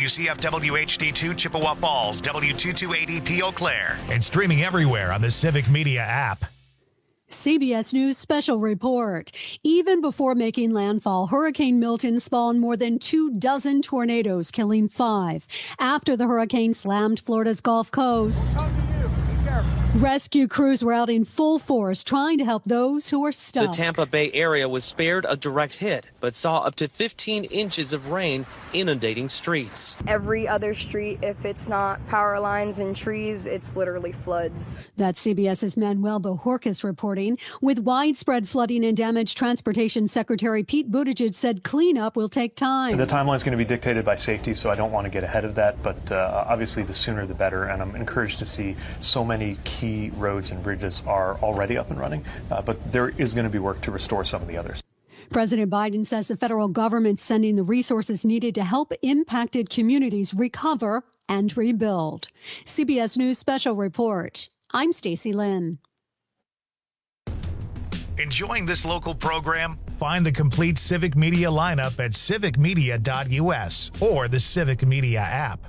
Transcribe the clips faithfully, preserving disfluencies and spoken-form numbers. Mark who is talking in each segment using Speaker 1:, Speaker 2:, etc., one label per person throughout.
Speaker 1: W C F W H D two Chippewa Falls, W two two eight E P Eau Claire, and streaming everywhere on the Civic Media app.
Speaker 2: C B S News special report. Even before making landfall, Hurricane Milton spawned more than two dozen tornadoes, killing five. After the hurricane slammed Florida's Gulf Coast, rescue crews were out in full force trying to help those who were stuck.
Speaker 3: The Tampa Bay area was spared a direct hit, but saw up to fifteen inches of rain inundating streets.
Speaker 4: Every other street, if it's not power lines and trees, it's literally floods.
Speaker 2: That's CBS's Manuel Bojorquez reporting. With widespread flooding and damage, Transportation Secretary Pete Buttigieg said cleanup will take time.
Speaker 5: The timeline is going to be dictated by safety, so I don't want to get ahead of that, but uh, obviously the sooner the better, and I'm encouraged to see so many key roads and bridges are already up and running, uh, but there is going to be work to restore some of the others.
Speaker 2: President Biden says the federal government's sending the resources needed to help impacted communities recover and rebuild. C B S News special report. I'm Stacey Lynn.
Speaker 1: Enjoying this local program? Find the complete Civic Media lineup at civic media dot u s or the Civic Media app.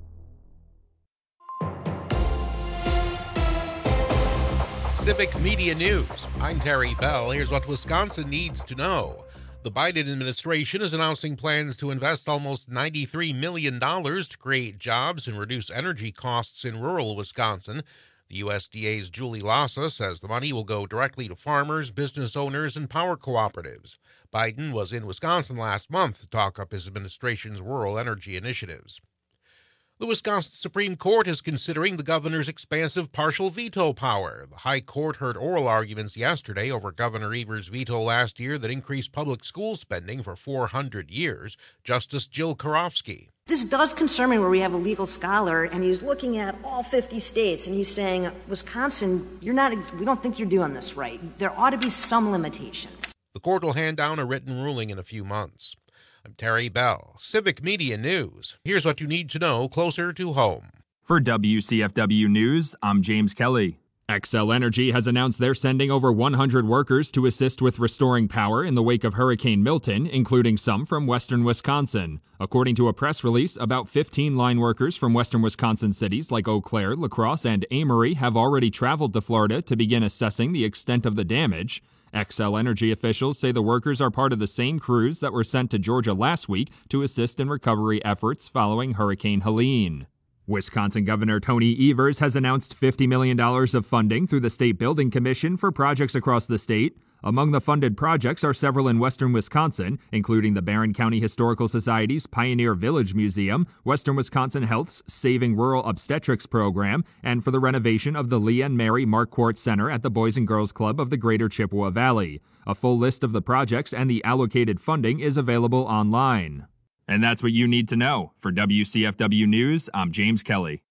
Speaker 6: Civic Media News. I'm Terry Bell. Here's what Wisconsin needs to know. The Biden administration is announcing plans to invest almost ninety-three million dollars to create jobs and reduce energy costs in rural Wisconsin. The U S D A's Julie Lassa says the money will go directly to farmers, business owners, and power cooperatives. Biden was in Wisconsin last month to talk up his administration's rural energy initiatives. The Wisconsin Supreme Court is considering the governor's expansive partial veto power. The High Court heard oral arguments yesterday over Governor Evers' veto last year that increased public school spending for four hundred years. Justice Jill Karofsky.
Speaker 7: This does concern me where we have a legal scholar and he's looking at all fifty states and he's saying, Wisconsin, you're not, we don't think you're doing this right. There ought to be some limitations.
Speaker 6: The court will hand down a written ruling in a few months. I'm Terry Bell, Civic Media News. Here's what you need to know closer to home.
Speaker 8: For W C F W News, I'm James Kelly. Xcel Energy has announced they're sending over one hundred workers to assist with restoring power in the wake of Hurricane Milton, including some from western Wisconsin. According to a press release, about fifteen line workers from western Wisconsin cities like Eau Claire, La Crosse, and Amory have already traveled to Florida to begin assessing the extent of the damage. Xcel Energy officials say the workers are part of the same crews that were sent to Georgia last week to assist in recovery efforts following Hurricane Helene. Wisconsin Governor Tony Evers has announced fifty million dollars of funding through the State Building Commission for projects across the state. Among the funded projects are several in western Wisconsin, including the Barron County Historical Society's Pioneer Village Museum, Western Wisconsin Health's Saving Rural Obstetrics program, and for the renovation of the Lee and Mary Marquardt Center at the Boys and Girls Club of the Greater Chippewa Valley. A full list of the projects and the allocated funding is available online. And that's what you need to know. For W C F W News, I'm James Kelly.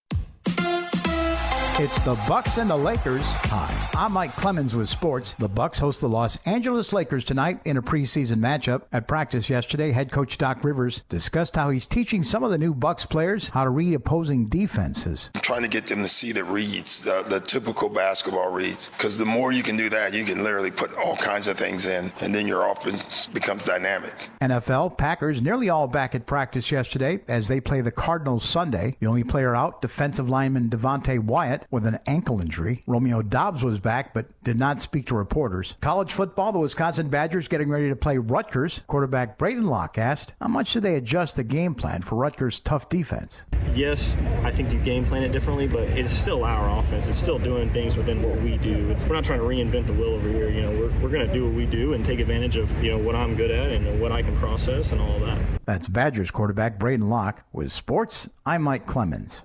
Speaker 9: It's the Bucks and the Lakers. Hi, I'm Mike Clemens with sports. The Bucks host the Los Angeles Lakers tonight in a preseason matchup. At practice yesterday, head coach Doc Rivers discussed how he's teaching some of the new Bucks players how to read opposing defenses.
Speaker 10: I'm trying to get them to see the reads, the, the typical basketball reads, because the more you can do that, you can literally put all kinds of things in, and then your offense becomes dynamic.
Speaker 9: N F L, Packers nearly all back at practice yesterday as they play the Cardinals Sunday. The only player out, defensive lineman Devontae Wyatt, with an ankle injury. Romeo Doubs was back but did not speak to reporters. College football, the Wisconsin Badgers getting ready to play Rutgers. Quarterback Braden Locke asked, how much do they adjust the game plan for Rutgers' tough defense?
Speaker 11: Yes, I think you game plan it differently, but it's still our offense. It's still doing things within what we do. It's, we're not trying to reinvent the wheel over here. You know, we're, we're going to do what we do and take advantage of, you know, what I'm good at and what I can process and all of that.
Speaker 9: That's Badgers quarterback Braden Locke. With sports, I'm Mike Clemens.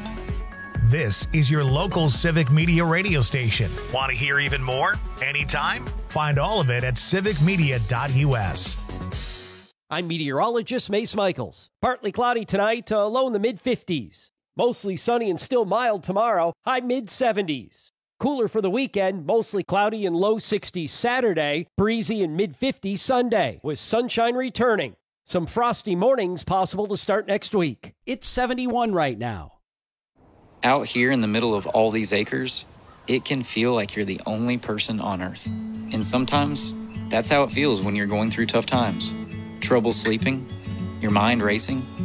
Speaker 1: This is your local Civic Media radio station. Want to hear even more? Anytime? Find all of it at civic media dot u s.
Speaker 12: I'm meteorologist Mace Michaels. Partly cloudy tonight, uh, low in the mid fifties. Mostly sunny and still mild tomorrow, high mid seventies. Cooler for the weekend, mostly cloudy and low sixties Saturday, breezy and mid fifties Sunday, with sunshine returning. Some frosty mornings possible to start next week. It's seventy-one right now.
Speaker 13: Out here in the middle of all these acres, it can feel like you're the only person on Earth. And sometimes, that's how it feels when you're going through tough times. Trouble sleeping, your mind racing.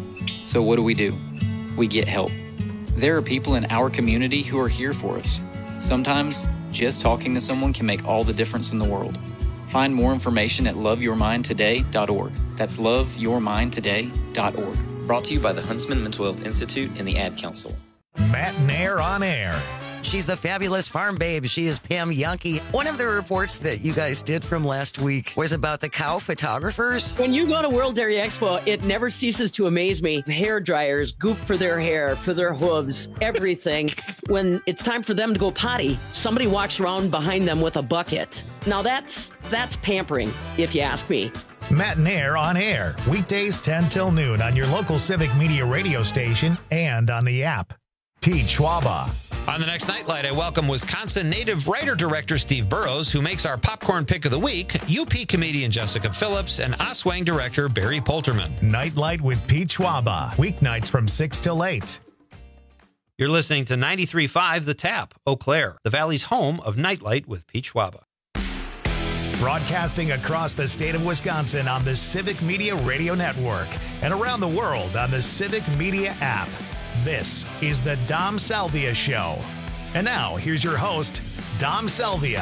Speaker 13: So what do we do? We get help. There are people in our community who are here for us. Sometimes, just talking to someone can make all the difference in the world. Find more information at love your mind today dot org. That's love your mind today dot org. Brought to you by the Huntsman Mental Health Institute and the Ad Council.
Speaker 1: Matt Nair on air.
Speaker 14: She's the fabulous farm babe. She is Pam Yankee. One of the reports that you guys did from last week was about the cow photographers.
Speaker 15: When you go to World Dairy Expo, it never ceases to amaze me. Hair dryers, goop for their hair, for their hooves, everything. When it's time for them to go potty, somebody walks around behind them with a bucket. Now that's that's pampering, if you ask me.
Speaker 1: Matt Nair on air, weekdays ten till noon on your local Civic Media radio station and on the app. Pete Schwaba.
Speaker 16: On the next Nightlight, I welcome Wisconsin native writer-director Steve Burrows, who makes our popcorn pick of the week, U P comedian Jessica Phillips, and Oswang director Barry Polterman.
Speaker 1: Nightlight with Pete Schwaba, weeknights from six till eight.
Speaker 16: You're listening to ninety-three point five The Tap, Eau Claire, the Valley's home of Nightlight with Pete Schwaba.
Speaker 1: Broadcasting across the state of Wisconsin on the Civic Media Radio Network and around the world on the Civic Media app. This is the Dom Salvia Show. And now, here's your host, Dom Salvia.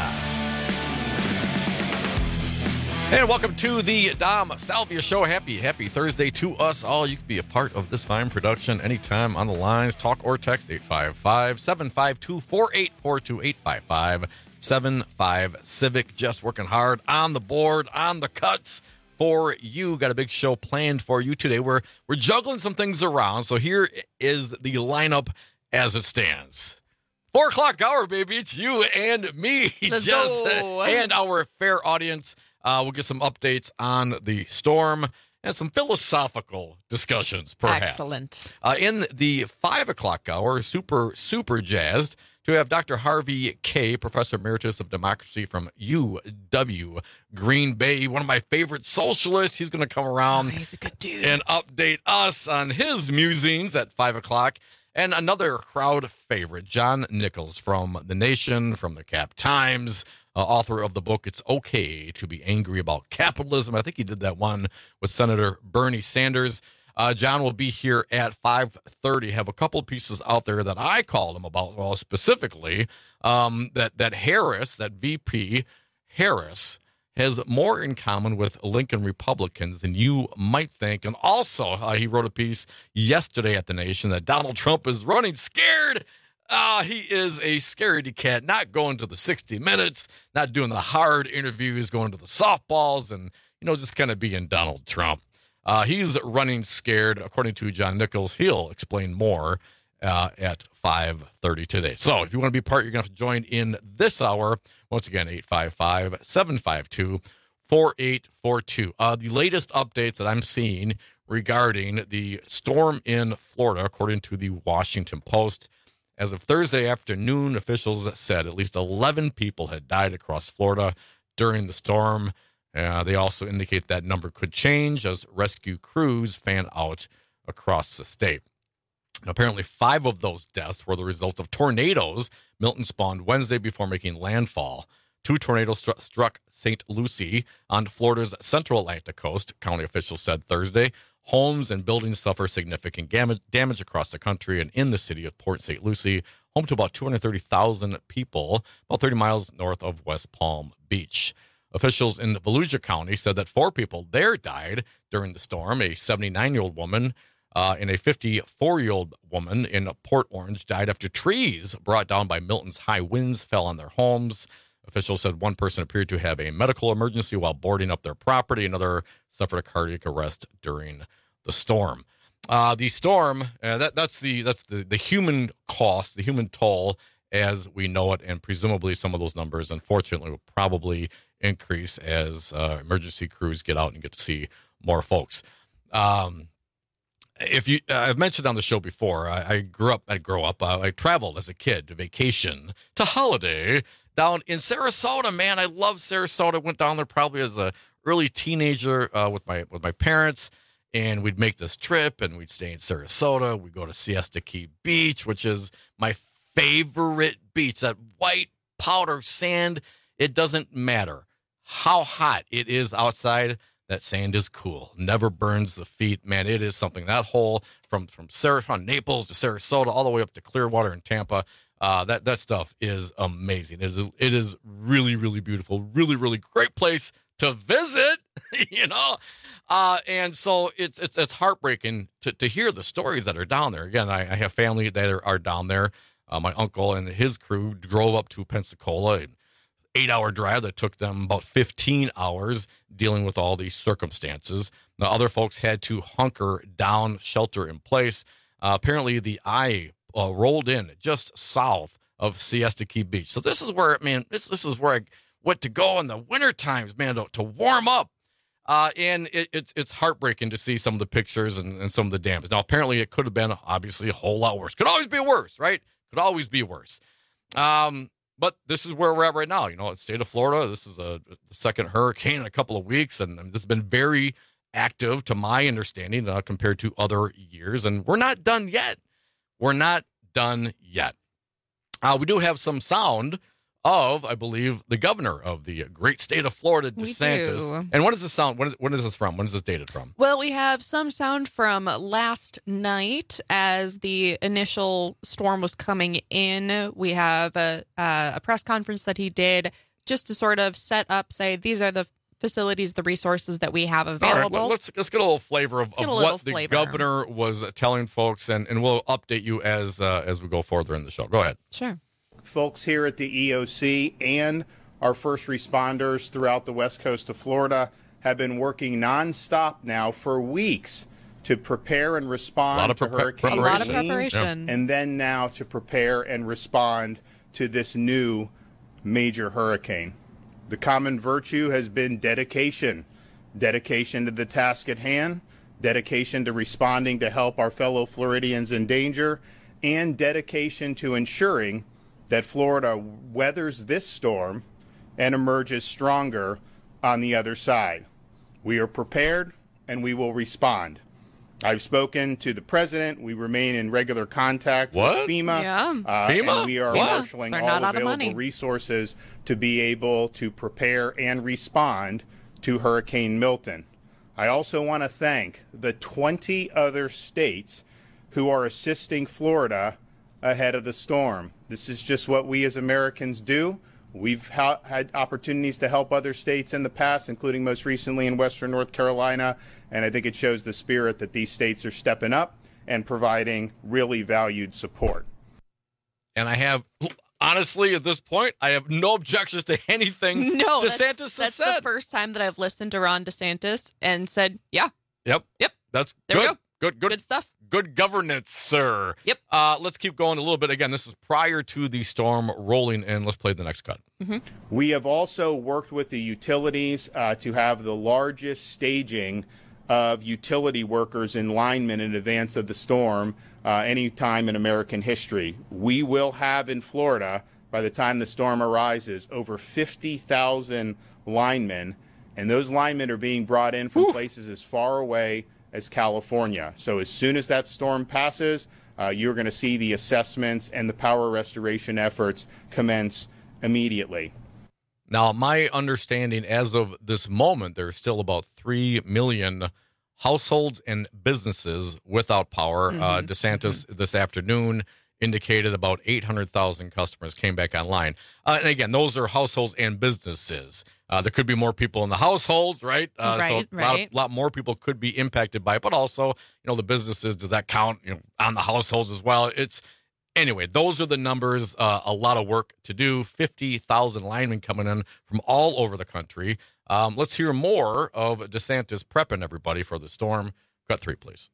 Speaker 17: And welcome to the Dom Salvia Show. Happy, happy Thursday to us all. You can be a part of this fine production anytime on the lines. Talk or text eight five five, seven five two, four eight four two, eight five five, seven five Civic. Just working hard on the board, on the cuts for you. Got a big show planned for you today. We're we're juggling some things around. So here is the lineup as it stands. Four o'clock hour, baby. It's you and me,
Speaker 18: Let's
Speaker 17: just
Speaker 18: go.
Speaker 17: and our fair audience. Uh, we'll get some updates on the storm and some philosophical discussions, perhaps.
Speaker 18: Excellent.
Speaker 17: Uh, in the five o'clock hour, super, super jazzed to have Doctor Harvey Kaye, Professor Emeritus of Democracy from U W Green Bay, one of my favorite socialists. He's going to come around
Speaker 18: oh, he's a good dude.
Speaker 17: and update us on his musings at five o'clock. And another crowd favorite, John Nichols from The Nation, from the Cap Times, uh, author of the book, It's Okay to Be Angry About Capitalism. I think he did that one with Senator Bernie Sanders. Uh, John will be here at five thirty. Have a couple pieces out there that I called him about, well, specifically um, that, that Harris, that V P Harris, has more in common with Lincoln Republicans than you might think. And also, uh, he wrote a piece yesterday at The Nation that Donald Trump is running scared. Uh, he is a scaredy cat, not going to the sixty minutes, not doing the hard interviews, going to the softballs, and, you know, just kind of being Donald Trump. Uh, he's running scared, according to John Nichols. He'll explain more uh, at five thirty today. So if you want to be part, you're going to have to join in this hour. Once again, eight five five, seven five two, four eight four two. Uh, the latest updates that I'm seeing regarding the storm in Florida, according to the Washington Post. As of Thursday afternoon, officials said at least eleven people had died across Florida during the storm. Uh, they also indicate that number could change as rescue crews fan out across the state. And apparently, five of those deaths were the result of tornadoes Milton spawned Wednesday before making landfall. Two tornadoes stru- struck Saint Lucie on Florida's central Atlantic coast, county officials said Thursday. Homes and buildings suffer significant gam- damage across the country and in the city of Port Saint Lucie, home to about two hundred thirty thousand people, about thirty miles north of West Palm Beach. Officials in Volusia County said that four people there died during the storm. A seventy-nine-year-old woman uh, and a fifty-four-year-old woman in Port Orange died after trees brought down by Milton's high winds fell on their homes. Officials said one person appeared to have a medical emergency while boarding up their property. Another suffered a cardiac arrest during the storm. Uh, the storm, uh, that, that's the that's the, the human cost, the human toll as we know it, and presumably some of those numbers, unfortunately, will probably increase as uh, emergency crews get out and get to see more folks. Um, if you, uh, I've mentioned on the show before, I, I grew up, I grew up, uh, I traveled as a kid to vacation, to holiday down in Sarasota. Man, I love Sarasota. Went down there probably as a early teenager uh, with my with my parents, and we'd make this trip, and we'd stay in Sarasota. We'd go to Siesta Key Beach, which is my favorite beach. That white powder sand. It doesn't matter how hot it is outside. that sand is cool, never burns the feet. Man, it is something. That hole from from, Sarah, from Naples to Sarasota all the way up to Clearwater and Tampa, uh, that that stuff is amazing. It is it is really really beautiful, really really great place to visit. You know, uh, and so it's it's it's heartbreaking to to hear the stories that are down there. Again, I, I have family that are, are down there. Uh, my uncle and his crew drove up to Pensacola. And eight-hour drive that took them about fifteen hours dealing with all these circumstances. The other folks had to hunker down, shelter in place. Uh, apparently, the eye uh, rolled in just south of Siesta Key Beach. So this is where, man, this this is where I went to go in the winter times, man, to, to warm up. Uh, and it, it's it's heartbreaking to see some of the pictures and, and some of the damage. Now, apparently, it could have been obviously a whole lot worse. Could always be worse, right? Could always be worse. Um, But this is where we're at right now. You know, the state of Florida, this is a, a second hurricane in a couple of weeks, and this has been very active, to my understanding, uh, compared to other years. And we're not done yet. We're not done yet. Uh, we do have some sound of, I believe, the governor of the great state of Florida, DeSantis.
Speaker 18: We do.
Speaker 17: And what is this sound? When is, when is this from? When is this dated from?
Speaker 18: Well, we have some sound from last night as the initial storm was coming in. We have a, uh, a press conference that he did just to sort of set up, say, these are the facilities, the resources that we have available.
Speaker 17: All right, let's, let's get a little flavor of, of what the
Speaker 18: flavor.
Speaker 17: governor was telling folks, and, and we'll update you as uh, as we go further in the show. Go ahead.
Speaker 18: Sure.
Speaker 19: Folks here at the E O C and our first responders throughout the west coast of Florida have been working nonstop now for weeks to prepare and respond to
Speaker 17: prepa-
Speaker 19: Hurricane
Speaker 18: A lot of
Speaker 19: Helene,
Speaker 18: preparation.
Speaker 19: and then now to prepare and respond to this new major hurricane. The common virtue has been dedication, dedication to the task at hand, dedication to responding to help our fellow Floridians in danger, and dedication to ensuring that Florida weathers this storm and emerges stronger on the other side. We are prepared and we will respond. I've spoken to the president. We remain in regular contact
Speaker 17: What?
Speaker 19: with FEMA.
Speaker 18: Yeah.
Speaker 19: Uh,
Speaker 17: FEMA?
Speaker 19: And we are
Speaker 17: What?
Speaker 19: marshaling
Speaker 18: They're
Speaker 19: all
Speaker 18: not out of
Speaker 19: available
Speaker 18: money.
Speaker 19: resources to be able to prepare and respond to Hurricane Milton. I also want to thank the twenty other states who are assisting Florida ahead of the storm. This is just what we as Americans do. We've ha- had opportunities to help other states in the past, including most recently in Western North Carolina, and I think it shows the spirit that these states are stepping up and providing really valued support.
Speaker 17: And I have, honestly, at this point, I have no objections to anything
Speaker 18: No,
Speaker 17: DeSantis
Speaker 18: that's,
Speaker 17: has
Speaker 18: that's
Speaker 17: said.
Speaker 18: the first time that I've listened to Ron DeSantis and said, yeah,
Speaker 17: Yep.
Speaker 18: Yep.
Speaker 17: That's
Speaker 18: There we
Speaker 17: good.
Speaker 18: go.
Speaker 17: Good, good,
Speaker 18: good stuff.
Speaker 17: good governance, sir.
Speaker 18: Yep.
Speaker 17: Uh, let's keep going a little bit. Again, this is prior to the storm rolling in. Let's play the next cut.
Speaker 18: Mm-hmm.
Speaker 19: We have also worked with the utilities uh, to have the largest staging of utility workers and linemen in advance of the storm uh, any time in American history. We will have in Florida, by the time the storm arises, over fifty thousand linemen, and those linemen are being brought in from
Speaker 17: Ooh.
Speaker 19: places as far away as California. So as soon as that storm passes, uh, you're going to see the assessments and the power restoration efforts commence immediately.
Speaker 17: Now, my understanding as of this moment, there's still about three million households and businesses without power.
Speaker 18: Mm-hmm.
Speaker 17: Uh, DeSantis mm-hmm. this afternoon indicated about eight hundred thousand customers came back online. Uh, and again, those are households and businesses. Uh, there could be more people in the households, right? Uh,
Speaker 18: right,
Speaker 17: so a lot,
Speaker 18: right.
Speaker 17: of, lot more people could be impacted by it, but also, you know, the businesses, does that count, you know, on the households as well? It's anyway, those are the numbers. Uh, a lot of work to do. fifty thousand linemen coming in from all over the country. Um, let's hear more of DeSantis prepping everybody for the storm. Cut three, please.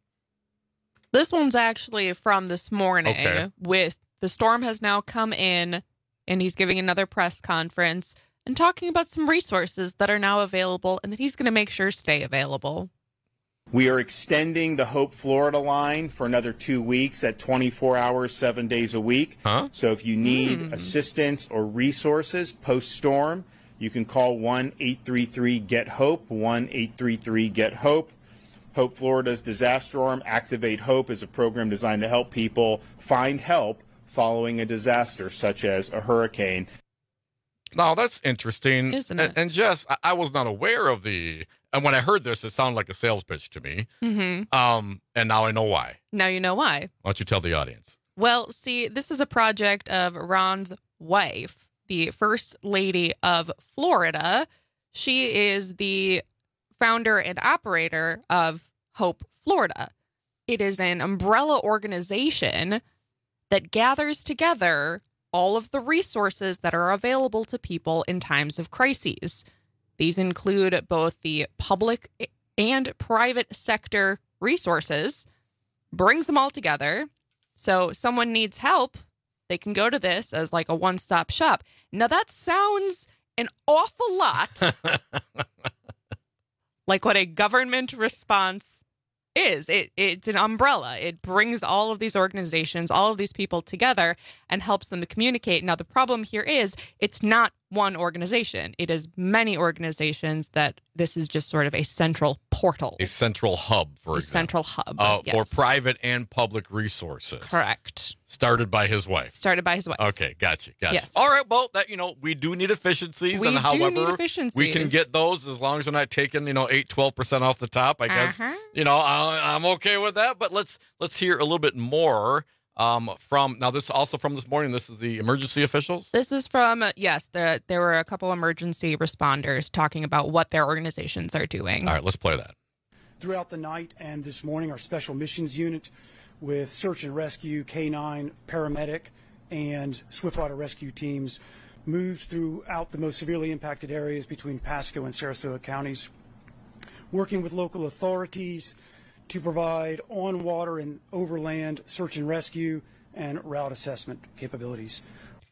Speaker 18: This one's actually from this morning.
Speaker 17: Okay.
Speaker 18: With the storm has now come in, and he's giving another press conference and talking about some resources that are now available and that he's going to make sure stay available.
Speaker 19: We are extending the Hope Florida line for another two weeks at twenty-four hours, seven days a week.
Speaker 17: Huh?
Speaker 19: So if you need
Speaker 18: Hmm.
Speaker 19: assistance or resources post-storm, you can call one eight three three get hope, one eight three three get hope. Hope Florida's disaster arm, Activate Hope, is a program designed to help people find help following a disaster such as a hurricane.
Speaker 17: No, that's interesting.
Speaker 18: Isn't
Speaker 17: and,
Speaker 18: it?
Speaker 17: And Jess, I, I was not aware of the, and when I heard this, it sounded like a sales pitch to me.
Speaker 18: Mm-hmm.
Speaker 17: Um, and now I know why.
Speaker 18: Now you know why.
Speaker 17: Why don't you tell the audience?
Speaker 18: Well, see, this is a project of Ron's wife, the First Lady of Florida. She is the founder and operator of Hope Florida. It is an umbrella organization that gathers together all of the resources that are available to people in times of crises. These include both the public and private sector resources, brings them all together. So someone needs help, they can go to this as like a one-stop shop. Now that sounds an awful lot like what a government response is. It it's an umbrella. It brings all of these organizations, all of these people together and helps them to communicate. Now, the problem here is it's not one organization. It is many organizations that this is just sort of a central portal.
Speaker 17: A central hub, for
Speaker 18: a
Speaker 17: example.
Speaker 18: central hub.
Speaker 17: Uh,
Speaker 18: yes.
Speaker 17: For private and public resources.
Speaker 18: Correct.
Speaker 17: Started by his wife.
Speaker 18: Started by his wife.
Speaker 17: Okay, gotcha, gotcha.
Speaker 18: Yes.
Speaker 17: All right, well, that you know, we do need efficiencies.
Speaker 18: We
Speaker 17: and
Speaker 18: do
Speaker 17: however,
Speaker 18: need efficiencies.
Speaker 17: we can get those as long as we're not taking, you know, eight, twelve percent off the top. I guess,
Speaker 18: Uh-huh.
Speaker 17: you know, I, I'm okay with that. But let's let's hear a little bit more um, from, now this also from this morning, this is the emergency officials?
Speaker 18: This is from, uh, yes, the, there were a couple emergency responders talking about what their organizations are doing.
Speaker 17: All right, let's play that.
Speaker 20: Throughout the night and this morning, our Special Missions Unit with Search and Rescue, K nine, Paramedic, and Swiftwater Rescue teams moved throughout the most severely impacted areas between Pasco and Sarasota counties, working with local authorities to provide on-water and overland search and rescue and route assessment capabilities.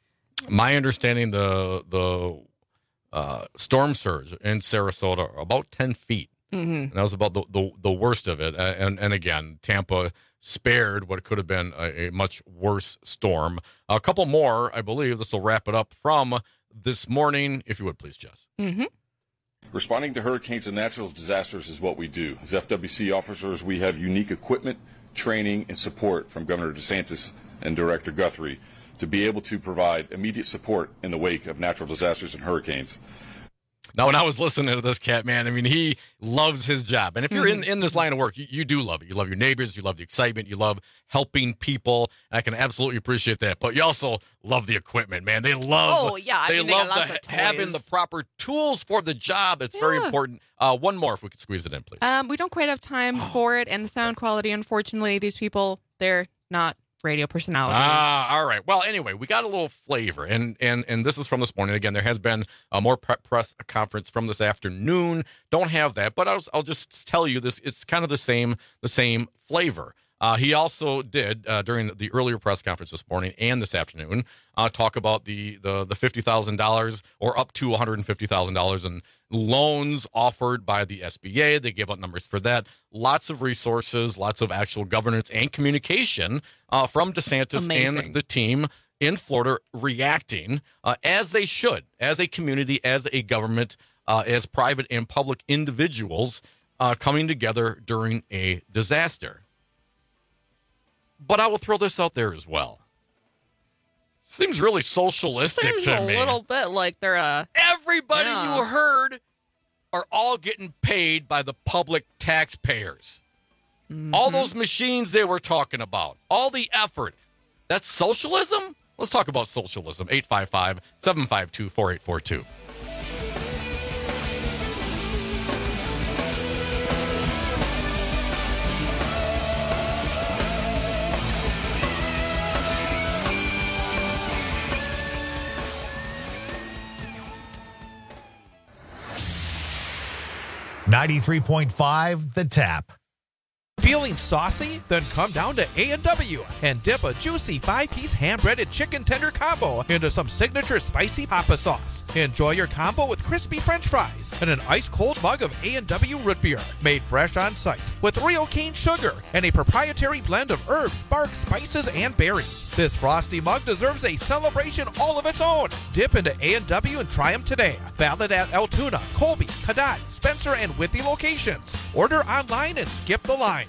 Speaker 17: My understanding, the the uh, storm surge in Sarasota are about ten feet.
Speaker 18: Mm-hmm.
Speaker 17: And that was about the, the, the worst of it. And, and again, Tampa spared what could have been a, a much worse storm. A couple more, I believe. This will wrap it up from this morning. If you would, please, Jess.
Speaker 18: Mm-hmm.
Speaker 21: Responding to hurricanes and natural disasters is what we do. As F W C officers, we have unique equipment, training, and support from Governor DeSantis and Director Guthrie to be able to provide immediate support in the wake of natural disasters and hurricanes.
Speaker 17: Now, when I was listening to this cat, man, I mean, he loves his job. And if you're in, in this line of work, you, you do love it. You love your neighbors. You love the excitement. You love helping people. I can absolutely appreciate that. But you also love the equipment, man. They love,
Speaker 18: Oh, yeah. I
Speaker 17: they
Speaker 18: mean, they
Speaker 17: love
Speaker 18: got
Speaker 17: the,
Speaker 18: lots of
Speaker 17: having the
Speaker 18: toys.
Speaker 17: proper tools for the job. It's very
Speaker 18: Yeah.
Speaker 17: important. Uh, one more, if we could squeeze it in, please.
Speaker 18: Um, we don't quite have time for it, and the sound quality, unfortunately, these people, they're not radio personalities.
Speaker 17: Ah, all right. Well, anyway, we got a little flavor, and and and this is from this morning. Again, there has been a more pre- press conference from this afternoon. Don't have that, but I'll I'll just tell you this. It's kind of the same the same flavor. Uh, he also did uh, during the earlier press conference this morning and this afternoon uh, talk about the the the fifty thousand dollars or up to one hundred and fifty thousand dollars in loans offered by the S B A. They gave out numbers for that. Lots of resources, lots of actual governance and communication uh, from DeSantis
Speaker 18: Amazing.
Speaker 17: and the team in Florida reacting uh, as they should, as a community, as a government, uh, as private and public individuals uh, coming together during a disaster. But I will throw this out there as well. Seems really socialistic
Speaker 18: Seems
Speaker 17: to
Speaker 18: a
Speaker 17: me.
Speaker 18: little bit like they're uh
Speaker 17: Everybody
Speaker 18: Yeah.
Speaker 17: you heard are all getting paid by the public taxpayers. All those machines they were talking about, all the effort. That's socialism? Let's talk about socialism. eight five five, seven five two, four eight four two.
Speaker 1: ninety-three point five The Tap.
Speaker 22: Feeling saucy? Then come down to A and W and dip a juicy five-piece hand-breaded chicken tender combo into some signature spicy papa sauce. Enjoy your combo with crispy french fries and an ice-cold mug of A and W root beer, made fresh on site with real cane sugar and a proprietary blend of herbs, bark, spices, and berries. This frosty mug deserves a celebration all of its own. Dip into A and W and try them today. Valid at Altoona, Colby, Cadott, Spencer, and Withy locations. Order online and skip the line.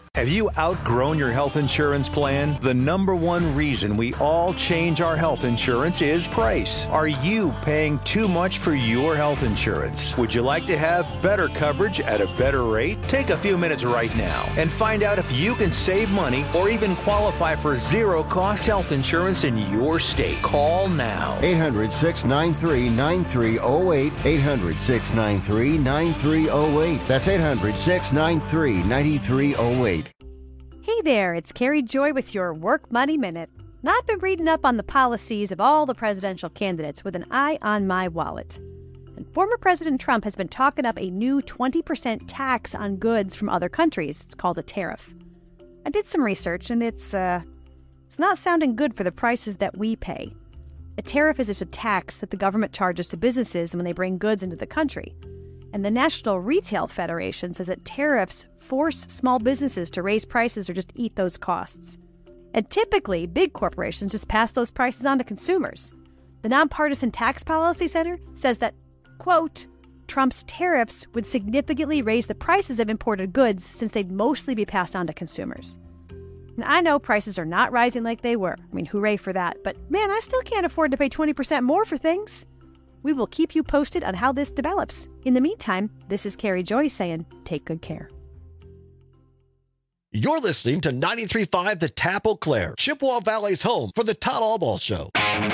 Speaker 3: Have you outgrown your health insurance plan? The number one reason we all change our health insurance is price. Are you paying too much for your health insurance? Would you like to have better coverage at a better rate? Take a few minutes right now and find out if you can save money or even qualify for zero-cost health insurance in your state. Call now.
Speaker 4: eight hundred, six nine three, nine three zero eight. eight hundred, six nine three, nine three zero eight. That's eight hundred, six nine three, nine three zero eight.
Speaker 23: Hey there, it's Carrie Joy with your Work Money Minute. Now, I've been reading up on the policies of all the presidential candidates with an eye on my wallet. And former President Trump has been talking up a new twenty percent tax on goods from other countries. It's called a tariff. I did some research, and it's, uh, it's not sounding good for the prices that we pay. A tariff is just a tax that the government charges to businesses when they bring goods into the country. And the National Retail Federation says that tariffs force small businesses to raise prices or just eat those costs. And typically, big corporations just pass those prices on to consumers. The Nonpartisan Tax Policy Center says that, quote, Trump's tariffs would significantly raise the prices of imported goods since they'd mostly be passed on to consumers. And I know prices are not rising like they were. I mean, hooray for that. But man, I still can't afford to pay twenty percent more for things. We will keep you posted on how this develops. In the meantime, this is Carrie Joy saying, take good care.
Speaker 24: You're listening to ninety-three point five The Tap Eau Claire, Chippewa Valley's home for the Todd Allball Show.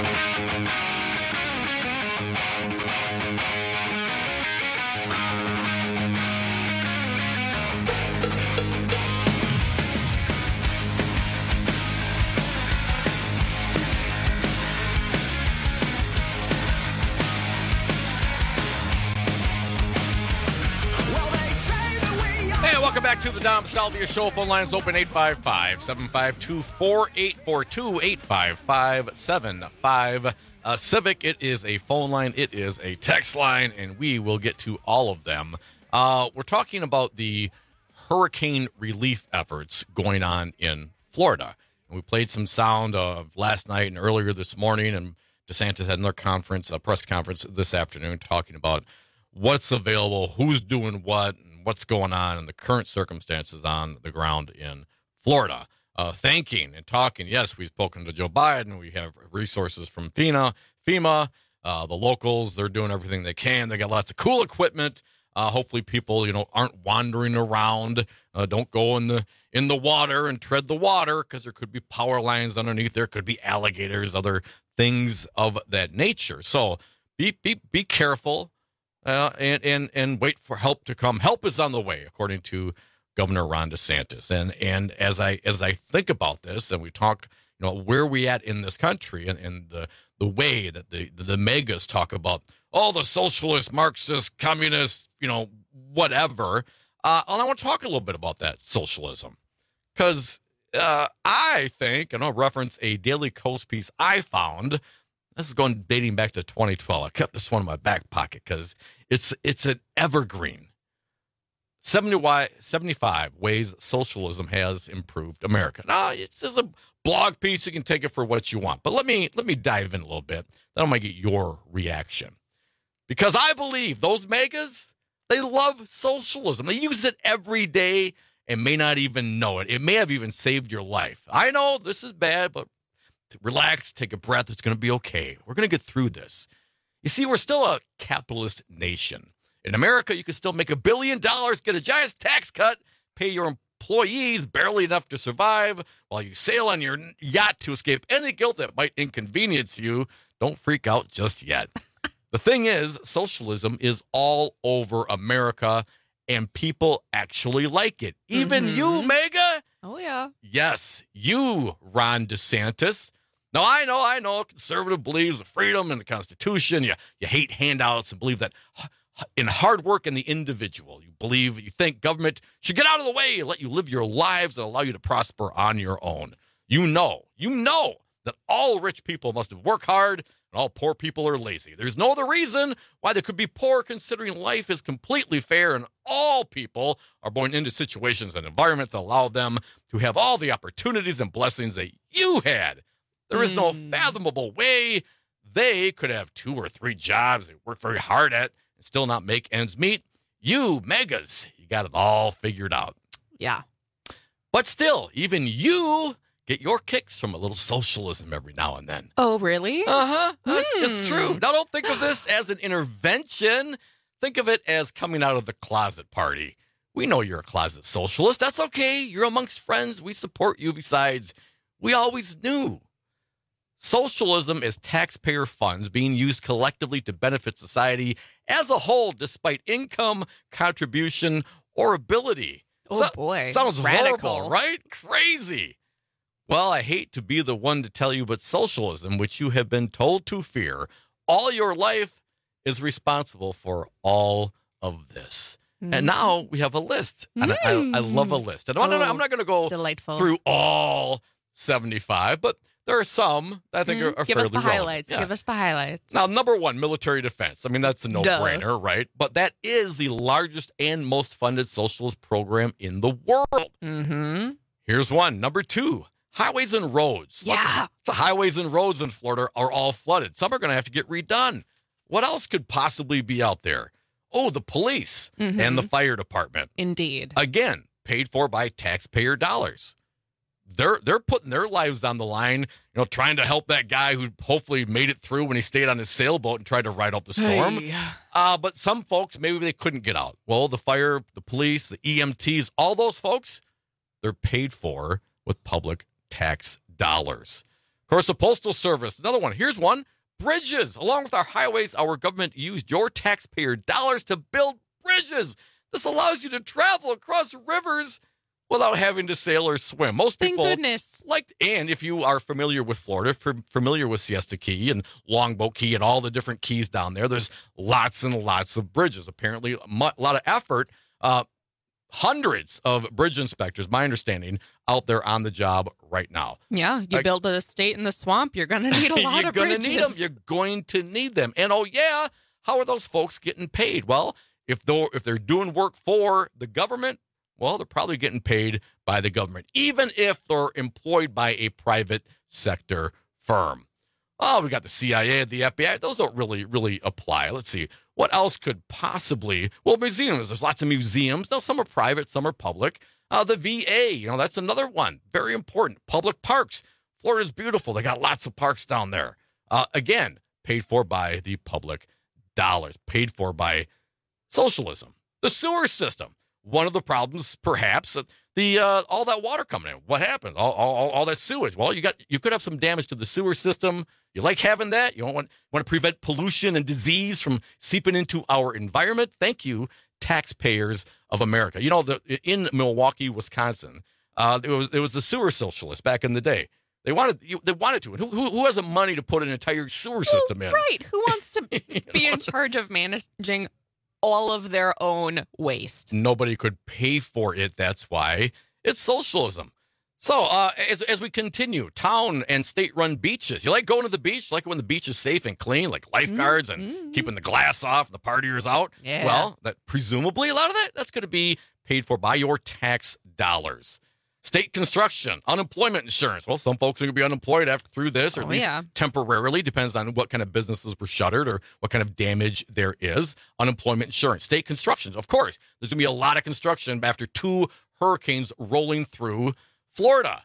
Speaker 17: Welcome back to the Dom Salvia Show. Phone lines open eight five five, seven five two, four eight four two, eight five five, seven five. Uh, Civic, it is a phone line, it is a text line, and we will get to all of them. Uh, we're talking about the hurricane relief efforts going on in Florida. And we played some sound of last night and earlier this morning, and DeSantis had another conference, a press conference this afternoon, talking about what's available, who's doing what, what's going on in the current circumstances on the ground in Florida. Uh, thanking and talking. Yes, we've spoken to Joe Biden. We have resources from FEMA. FEMA, uh, the locals, they're doing everything they can. They got lots of cool equipment. Uh, hopefully people, you know, aren't wandering around. Uh, don't go in the in the water and tread the water because there could be power lines underneath. There could be alligators, other things of that nature. So be be be careful. Uh, and, and and wait for help to come. Help is on the way, according to Governor Ron DeSantis. And and as I as I think about this, and we talk, you know, where we at in this country, and, and the the way that the, the the megas talk about all the socialist, Marxist, communist, you know, whatever. Uh, and I want to talk a little bit about that socialism, because uh, I think, and I'll reference a Daily Kos piece I found. This is going dating back to twenty twelve. I kept this one in my back pocket because it's it's an evergreen. seventy why, seventy-five ways socialism has improved America. Now, it's just a blog piece. You can take it for what you want. But let me let me dive in a little bit. Then I might get your reaction. Because I believe those megas, they love socialism. They use it every day and may not even know it. It may have even saved your life. I know this is bad, but relax, take a breath. It's going to be okay. We're going to get through this. You see, we're still a capitalist nation. In America, you can still make a billion dollars, get a giant tax cut, pay your employees barely enough to survive while you sail on your yacht to escape any guilt that might inconvenience you. Don't freak out just yet. The thing is, socialism is all over America, and people actually like it. Even mm-hmm. you, Mega.
Speaker 18: Oh, yeah.
Speaker 17: Yes, you, Ron DeSantis. Now, I know, I know, conservative believes in freedom and the Constitution. You, you hate handouts and believe that in hard work and the individual. You believe, you think government should get out of the way and let you live your lives and allow you to prosper on your own. You know, you know that all rich people must work hard and all poor people are lazy. There's no other reason why they could be poor, considering life is completely fair and all people are born into situations and environments that allow them to have all the opportunities and blessings that you had. There is no fathomable way they could have two or three jobs they work very hard at and still not make ends meet. You, megas, you got it all figured out.
Speaker 18: Yeah.
Speaker 17: But still, even you get your kicks from a little socialism every now and then.
Speaker 18: Oh, really?
Speaker 17: Uh-huh. It's,
Speaker 18: Hmm.
Speaker 17: it's true. Now, don't think of this as an intervention. Think of it as coming out of the closet party. We know you're a closet socialist. That's okay. You're amongst friends. We support you. Besides, we always knew. Socialism is taxpayer funds being used collectively to benefit society as a whole, despite income, contribution, or ability.
Speaker 18: Oh,
Speaker 17: So-
Speaker 18: boy.
Speaker 17: Sounds
Speaker 18: Radical.
Speaker 17: horrible, right? Crazy. Well, I hate to be the one to tell you, but socialism, which you have been told to fear all your life, is responsible for all of this.
Speaker 18: Mm.
Speaker 17: And now we have a list. And I, I, I love a list. And I'm not, I'm not going to go
Speaker 18: Delightful.
Speaker 17: through all seventy-five, but there are some that I think
Speaker 18: Mm,
Speaker 17: are, are
Speaker 18: Give
Speaker 17: fairly
Speaker 18: us the
Speaker 17: relevant.
Speaker 18: highlights.
Speaker 17: Yeah.
Speaker 18: Give us the highlights.
Speaker 17: Now, number one, military defense. I mean, that's a no-brainer, right? But that is the largest and most funded socialist program in the world.
Speaker 18: Mm-hmm.
Speaker 17: Here's one. Number two, highways and roads.
Speaker 18: Yeah.
Speaker 17: The highways and roads in Florida are all flooded. Some are going to have to get redone. What else could possibly be out there? Oh, the police
Speaker 18: Mhm.
Speaker 17: and the fire department.
Speaker 18: Indeed.
Speaker 17: Again, paid for by taxpayer dollars. They're they're putting their lives on the line, you know, trying to help that guy who hopefully made it through when he stayed on his sailboat and tried to ride out the storm.
Speaker 18: Hey.
Speaker 17: Uh, but some folks, maybe they couldn't get out. Well, the fire, the police, the E M Ts, all those folks, they're paid for with public tax dollars. Of course, the Postal Service, another one. Here's one. Bridges. Along with our highways, our government used your taxpayer dollars to build bridges. This allows you to travel across rivers without having to sail or swim. Most
Speaker 18: Thank
Speaker 17: people
Speaker 18: goodness.
Speaker 17: like, and if you are familiar with Florida, f- familiar with Siesta Key and Longboat Key and all the different keys down there, there's lots and lots of bridges. Apparently, a mu- lot of effort. Uh, hundreds of bridge inspectors, my understanding, out there on the job right now.
Speaker 18: Yeah, you
Speaker 17: Like-
Speaker 18: build a state in the swamp, you're going to need a lot
Speaker 17: You're
Speaker 18: of
Speaker 17: gonna
Speaker 18: bridges.
Speaker 17: need them. You're going to need them. And oh yeah, how are those folks getting paid? Well, if they're if they're doing work for the government, well, they're probably getting paid by the government, even if they're employed by a private sector firm. Oh, we got the C I A, the F B I. Those don't really, really apply. Let's see. What else could possibly? Well, museums. There's lots of museums. Now, some are private, some are public. Uh, the V A, you know, that's another one. Very important. Public parks. Florida's beautiful. They got lots of parks down there. Uh, again, paid for by the public dollars, paid for by socialism. The sewer system. One of the problems, perhaps, the uh, all that water coming in. What happens? All, all, all that sewage. Well, you got you could have some damage to the sewer system. You like having that? You don't want want to prevent pollution and disease from seeping into our environment. Thank you, taxpayers of America. You know, the, in Milwaukee, Wisconsin, uh, it was it was the sewer socialists back in the day. They wanted they wanted to. Who, who, who has the money to put an entire sewer system in?
Speaker 18: Right. Who wants to be in charge of managing all of their own waste?
Speaker 17: Nobody could pay for it. That's why it's socialism. So uh, as, as we continue, town and state-run beaches. You like going to the beach? You like it when the beach is safe and clean, like lifeguards and
Speaker 18: Mm-hmm.
Speaker 17: keeping the glass off and the partiers out?
Speaker 18: Yeah.
Speaker 17: Well, that presumably a lot of that, that's going to be paid for by your tax dollars. State construction, unemployment insurance. Well, some folks are going to be unemployed after through this, or at
Speaker 18: Oh,
Speaker 17: least
Speaker 18: yeah.
Speaker 17: temporarily, depends on what kind of businesses were shuttered or what kind of damage there is. Unemployment insurance, state construction. Of course, there's going to be a lot of construction after two hurricanes rolling through Florida.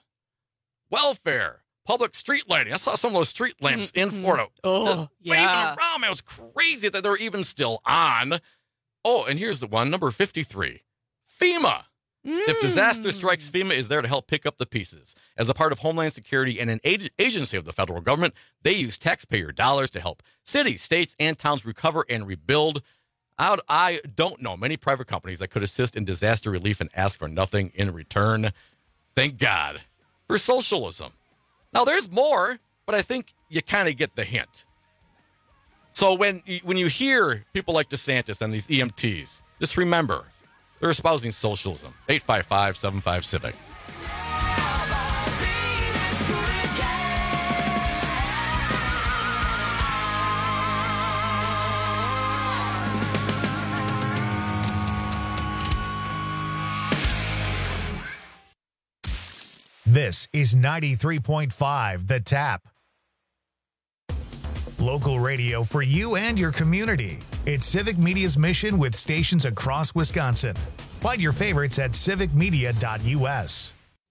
Speaker 17: Welfare, public street lighting. I saw some of those street lamps in Florida.
Speaker 18: Oh,
Speaker 17: Just waving
Speaker 18: yeah.
Speaker 17: around. Man, it was crazy that they're even still on. Oh, and here's the one, number fifty-three. FEMA. If disaster strikes, FEMA is there to help pick up the pieces. As a part of Homeland Security and an ag- agency of the federal government, they use taxpayer dollars to help cities, states, and towns recover and rebuild. I, I don't know many private companies that could assist in disaster relief and ask for nothing in return. Thank God for socialism. Now, there's more, but I think you kind of get the hint. So when you, when you hear people like DeSantis and these E M Ts, just remember, they're espousing socialism. eight five five, seven five, civic.
Speaker 1: This is ninety-three point five The Tap. Local radio for you and your community. It's Civic Media's mission with stations across Wisconsin. Find your favorites at civic media dot U S.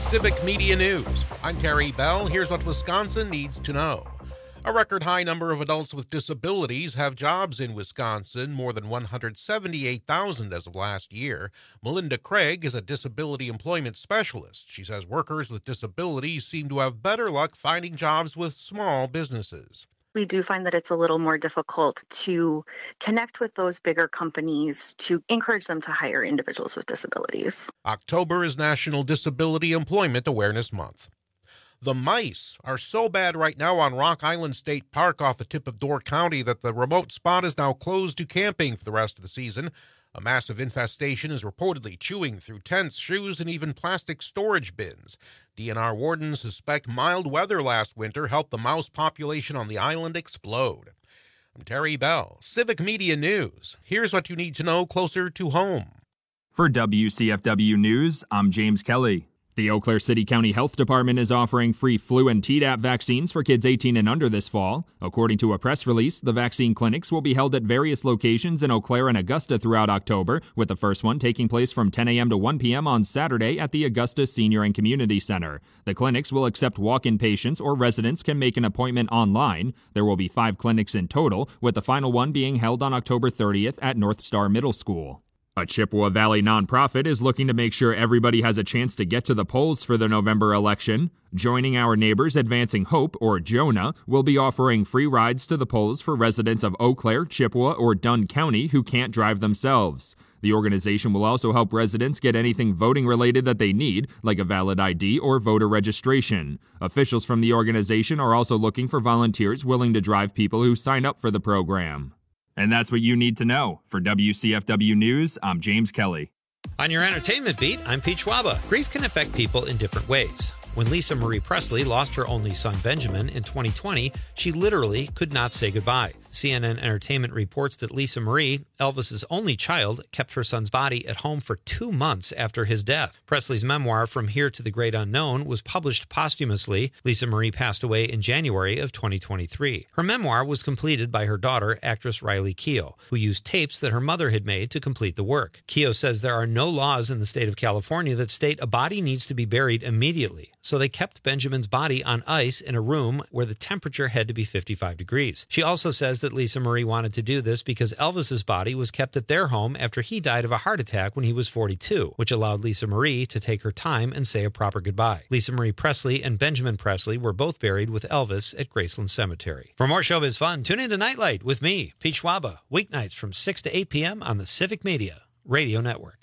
Speaker 22: Civic Media News. I'm Terry Bell. Here's what Wisconsin needs to know. A record high number of adults with disabilities have jobs in Wisconsin, more than one hundred seventy-eight thousand as of last year. Melinda Craig is a disability employment specialist. She says workers with disabilities seem to have better luck finding jobs with small businesses.
Speaker 2: We do find that it's a little more difficult to connect with those bigger companies to encourage them to hire individuals with disabilities.
Speaker 22: October is National Disability Employment Awareness Month. The mice are so bad right now on Rock Island State Park off the tip of Door County that the remote spot is now closed to camping for the rest of the season. A massive infestation is reportedly chewing through tents, shoes, and even plastic storage bins. D N R wardens suspect mild weather last winter helped the mouse population on the island explode. I'm Terry Bell, Civic Media News. Here's what you need to know closer to home.
Speaker 8: For W C F W News, I'm James Kelly. The Eau Claire City County Health Department is offering free flu and Tdap vaccines for kids eighteen and under this fall. According to a press release, the vaccine clinics will be held at various locations in Eau Claire and Augusta throughout October, with the first one taking place from ten a.m. to one p.m. on Saturday at the Augusta Senior and Community Center. The clinics will accept walk-in patients, or residents can make an appointment online. There will be five clinics in total, with the final one being held on October thirtieth at North Star Middle School. A Chippewa Valley nonprofit is looking to make sure everybody has a chance to get to the polls for the November election. Joining Our Neighbors Advancing Hope, or JONA, will be offering free rides to the polls for residents of Eau Claire, Chippewa, or Dunn County who can't drive themselves. The organization will also help residents get anything voting-related that they need, like a valid I D or voter registration. Officials from the organization are also looking for volunteers willing to drive people who sign up for the program. And that's what you need to know. For W C F W News, I'm James Kelly.
Speaker 16: On your entertainment beat, I'm Pete Schwaba. Grief can affect people in different ways. When Lisa Marie Presley lost her only son Benjamin in twenty twenty, she literally could not say goodbye. C N N Entertainment reports that Lisa Marie, Elvis's only child, kept her son's body at home for two months after his death. Presley's memoir, From Here to the Great Unknown, was published posthumously. Lisa Marie passed away in January of twenty twenty-three. Her memoir was completed by her daughter, actress Riley Keough, who used tapes that her mother had made to complete the work. Keough says there are no laws in the state of California that state a body needs to be buried immediately, so they kept Benjamin's body on ice in a room where the temperature had to be fifty-five degrees. She also says that Lisa Marie wanted to do this because Elvis's body was kept at their home after he died of a heart attack when he was forty-two, which allowed Lisa Marie to take her time and say a proper goodbye. Lisa Marie Presley and Benjamin Presley were both buried with Elvis at Graceland Cemetery. For more showbiz fun, tune in to Nightlight with me, Pete Schwaba, weeknights from six to eight p.m. on the Civic Media Radio Network.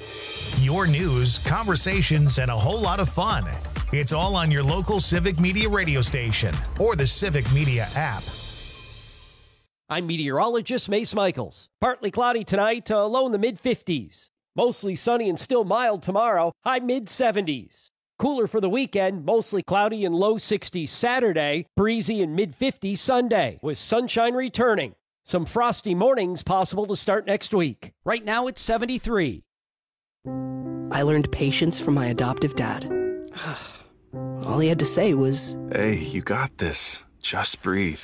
Speaker 1: Your news, conversations, and a whole lot of fun. It's all on your local Civic Media radio station or the Civic Media app.
Speaker 12: I'm meteorologist Mace Michaels. Partly cloudy tonight, uh, low in the mid-fifties. Mostly sunny and still mild tomorrow, high mid-seventies. Cooler for the weekend, mostly cloudy and low sixties Saturday, breezy and mid-fifties Sunday, with sunshine returning. Some frosty mornings possible to start next week. Right now it's seventy-three.
Speaker 5: I learned patience from my adoptive dad. All he had to say was,
Speaker 6: "Hey, you got this. Just breathe."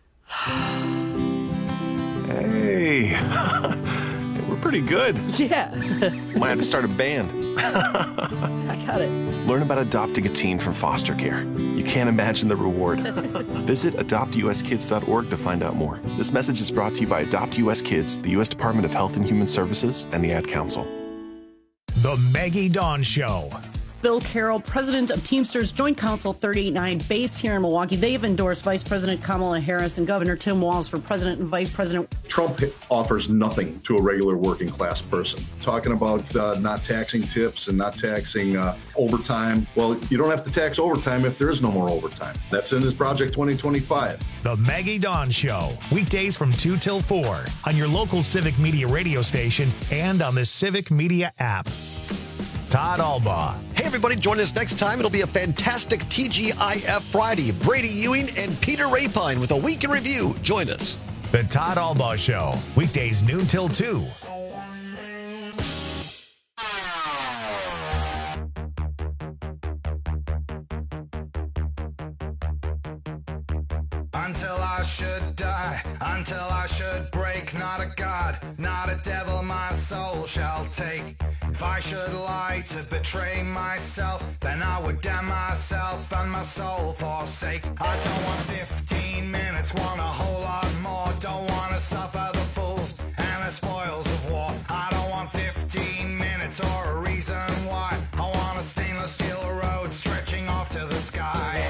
Speaker 6: Hey, we're pretty good.
Speaker 5: Yeah.
Speaker 6: Might have to start a band.
Speaker 5: I got it.
Speaker 6: Learn about adopting a teen from foster care. You can't imagine the reward. Visit adopt u s kids dot org to find out more. This message is brought to you by Adopt U S Kids, the U S Department of Health and Human Services, and the Ad Council.
Speaker 1: The Maggie Dawn Show.
Speaker 7: Bill Carroll, president of Teamsters Joint Council thirty-eight nine, based here in Milwaukee. They've endorsed Vice President Kamala Harris and Governor Tim Walz for president and vice president.
Speaker 25: Trump offers nothing to a regular working class person. Talking about uh, not taxing tips and not taxing uh, overtime. Well, you don't have to tax overtime if there is no more overtime. That's in his Project twenty twenty-five.
Speaker 1: The Maggie Dawn Show, weekdays from two till four on your local Civic Media radio station and on the Civic Media app. Todd Albaugh.
Speaker 24: Hey, everybody, join us next time. It'll be a fantastic T G I F Friday. Brady Ewing and Peter Rapine with a week in review. Join us.
Speaker 1: The Todd Albaugh Show, weekdays noon till two.
Speaker 9: until I should die, until I should break. Not a god, not a devil, my soul shall take. If I should lie to betray myself, then I would damn myself and my soul forsake. I don't want fifteen minutes, want a whole lot more. Don't want to suffer the fools and the spoils of war. I don't want fifteen minutes or a reason why. I want a stainless steel road stretching off to the sky.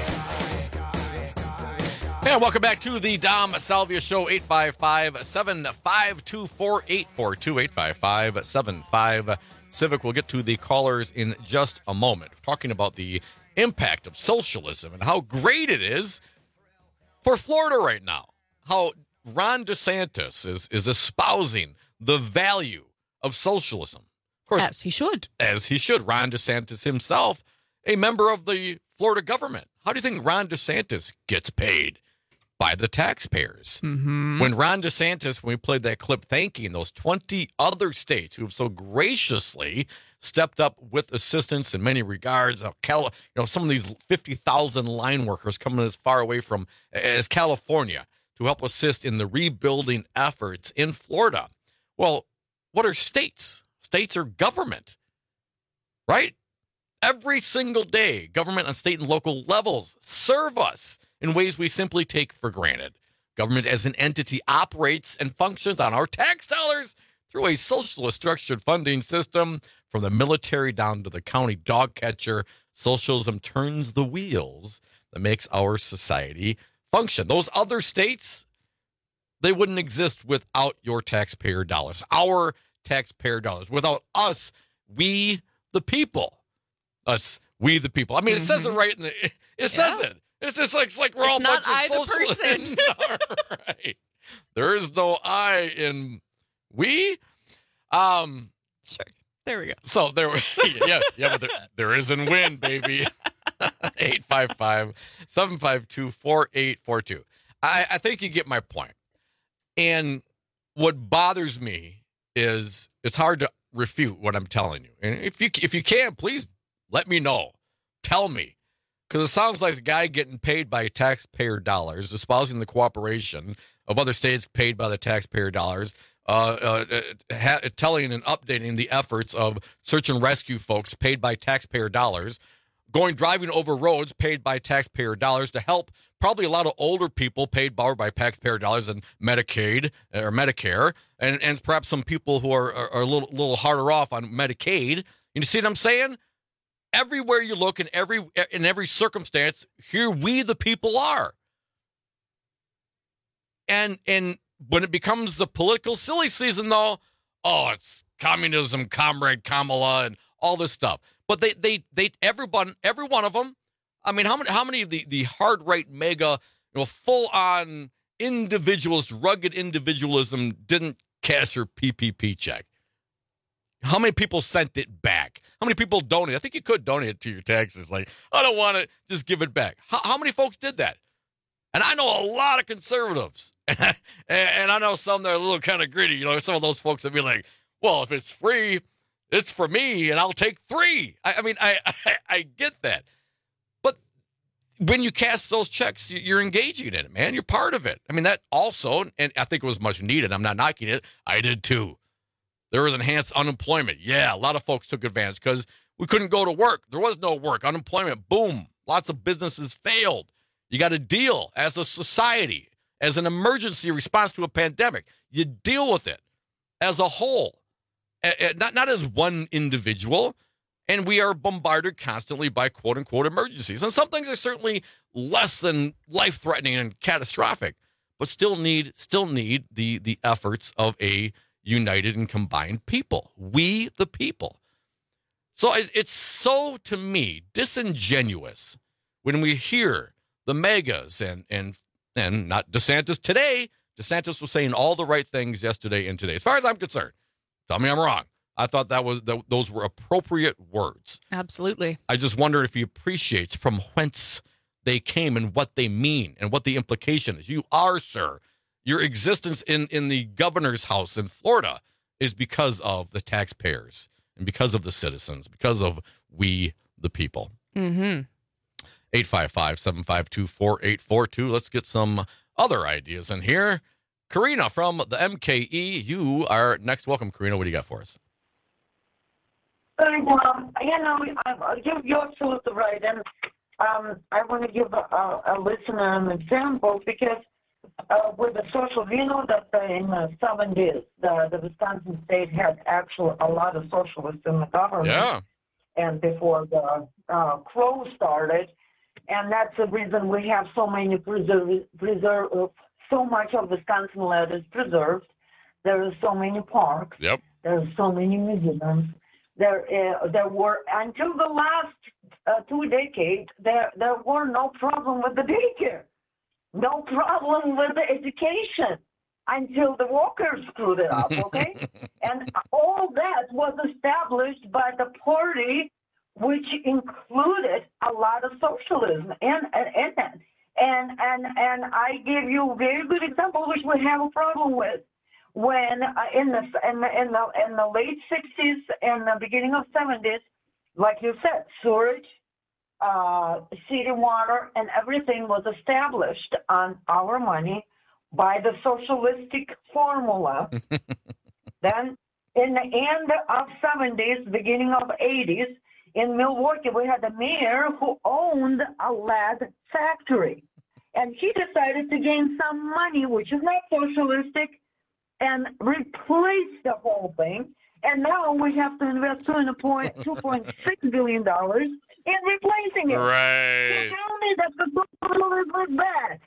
Speaker 17: And welcome back to the Dom Salvia Show, eight five five, seven five two, four eight four two, eight five five, seven five Civic. We'll get to the callers in just a moment. We're talking about the impact of socialism and how great it is for Florida right now. How Ron DeSantis is, is espousing the value of socialism. Of course,
Speaker 18: as he should.
Speaker 17: As he should. Ron DeSantis himself, a member of the Florida government. How do you think Ron DeSantis gets paid? By the taxpayers.
Speaker 18: Mm-hmm.
Speaker 17: When Ron DeSantis, when we played that clip thanking those twenty other states who have so graciously stepped up with assistance in many regards, uh, Cal, you know, some of these fifty thousand line workers coming as far away from as California to help assist in the rebuilding efforts in Florida. Well, what are states? States are government, right? Every single day, government on state and local levels serve us in ways we simply take for granted. Government as an entity operates and functions on our tax dollars through a socialist structured funding system. From the military down to the county dog catcher, socialism turns the wheels that makes our society function. Those other states, they wouldn't exist without your taxpayer dollars, our taxpayer dollars. Without us, we the people. Us, we the people. I mean, it mm-hmm. says it right in the, it yeah. says it. It's just like, it's like we're
Speaker 18: it's
Speaker 17: all
Speaker 18: not
Speaker 17: bunch
Speaker 18: I
Speaker 17: of
Speaker 18: the person.
Speaker 17: right. There is no I in we. Um,
Speaker 18: sure. There we go.
Speaker 17: So there, yeah, yeah, but there, there is in win, baby. eight five five, seven five two, four eight four two. I, I think you get my point. And what bothers me is it's hard to refute what I'm telling you. And if you if you can, please let me know. Tell me. Because it sounds like the guy getting paid by taxpayer dollars, espousing the cooperation of other states paid by the taxpayer dollars, uh, uh, ha- telling and updating the efforts of search and rescue folks paid by taxpayer dollars, going driving over roads paid by taxpayer dollars to help probably a lot of older people paid by, by taxpayer dollars and Medicaid or Medicare, and, and perhaps some people who are, are, are a little, little harder off on Medicaid. You see what I'm saying? Everywhere you look, in every in every circumstance, here we the people are. And and when it becomes the political silly season, though, oh, it's communism, comrade Kamala, and all this stuff. But they they they everyone every one of them. I mean, how many how many of the the hard right mega, you know, full on individualist, rugged individualism didn't cash your P P P check? How many people sent it back? How many people donated? I think you could donate it to your taxes. Like, I don't want it. Just give it back. How, how many folks did that? And I know a lot of conservatives. and, and I know some that are a little kind of gritty. You know, some of those folks that be like, well, if it's free, it's for me, and I'll take three. I, I mean, I, I I get that. But when you cast those checks, you're engaging in it, man. You're part of it. I mean, that also, and I think it was much needed. I'm not knocking it. I did too. There was enhanced unemployment. Yeah, a lot of folks took advantage because we couldn't go to work. There was no work. Unemployment, boom. Lots of businesses failed. You got to deal as a society, as an emergency response to a pandemic. You deal with it as a whole, not, not as one individual. And we are bombarded constantly by quote-unquote emergencies. And some things are certainly less than life-threatening and catastrophic, but still need still need the the efforts of a united and combined people. We, the people. So it's so, to me, disingenuous when we hear the megas and and and not DeSantis today. DeSantis was saying all the right things yesterday and today. As far as I'm concerned, tell me I'm wrong. I thought that was that those were appropriate words.
Speaker 18: Absolutely.
Speaker 17: I just wonder if he appreciates from whence they came and what they mean and what the implication is. You are, sir. Your existence in, in the governor's house in Florida is because of the taxpayers and because of the citizens, because of we, the people.
Speaker 18: Mm-hmm.
Speaker 17: eight five five, seven five two, four eight four two. Let's get some other ideas in here. Karina from the M K E, you are next. Welcome, Karina. What do you got for us?
Speaker 10: Well, you know, you're, you're absolutely right. And um, I want to give a, a listener an example because uh, with the social, you know that in the seventies, the, the Wisconsin state had actually a lot of socialists in the government.
Speaker 17: Yeah.
Speaker 10: And before the uh, Crow started. And that's the reason we have so many preserve, preserve uh, so much of Wisconsin land is preserved. There are so many parks.
Speaker 17: Yep.
Speaker 10: There are so many museums. There, uh, there were until the last uh, two decades. There, there were no problem with the daycare, no problem with the education until the Walkers screwed it up. Okay, and all that was established by the party, which included a lot of socialism and and and and and, and I give you a very good example, which we have a problem with. When uh, in the in the in the in the late sixties and the beginning of seventies, like you said, sewage, uh, city water, and everything was established on our money by the socialistic formula. Then, in the end of seventies, beginning of eighties, in Milwaukee, we had a mayor who owned a lead factory, and he decided to gain some money, which is not socialistic, and replace the whole thing. And now we have to invest two point six billion dollars in replacing it.
Speaker 17: Right.
Speaker 10: So tell me that the socialism was bad.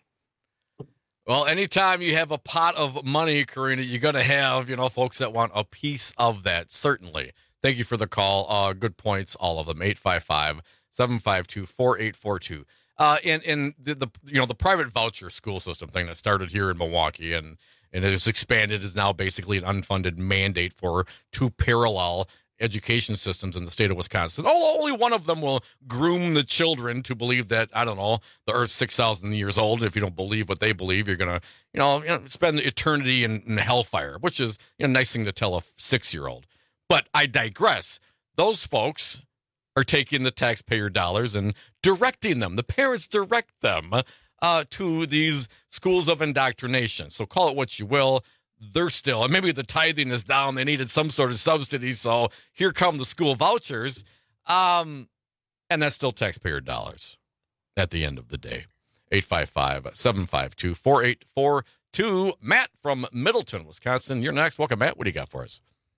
Speaker 17: Well, anytime you have a pot of money, Karina, you're going to have, you know, folks that want a piece of that, certainly. Thank you for the call. Uh, good points, all of them. eight five five, seven five two, four eight four two. Uh, and and the, the, you know, the private voucher school system thing that started here in Milwaukee and and it has expanded is now basically an unfunded mandate for two parallel education systems in the state of Wisconsin. Oh, only one of them will groom the children to believe that, I don't know, the Earth's six thousand years old. If you don't believe what they believe, you're going to, you know, you know, spend eternity in, in hellfire, which is, you know, a nice thing to tell a six-year-old. But I digress. Those folks are taking the taxpayer dollars and directing them. The parents direct them Uh, to these schools of indoctrination. So call it what you will. They're still, and maybe the tithing is down. They needed some sort of subsidy. So here come the school vouchers. Um, and that's still taxpayer dollars at the end of the day. eight five five, seven five two, four eight four two. Matt from Middleton, Wisconsin. You're next. Welcome, Matt. What do you got for us?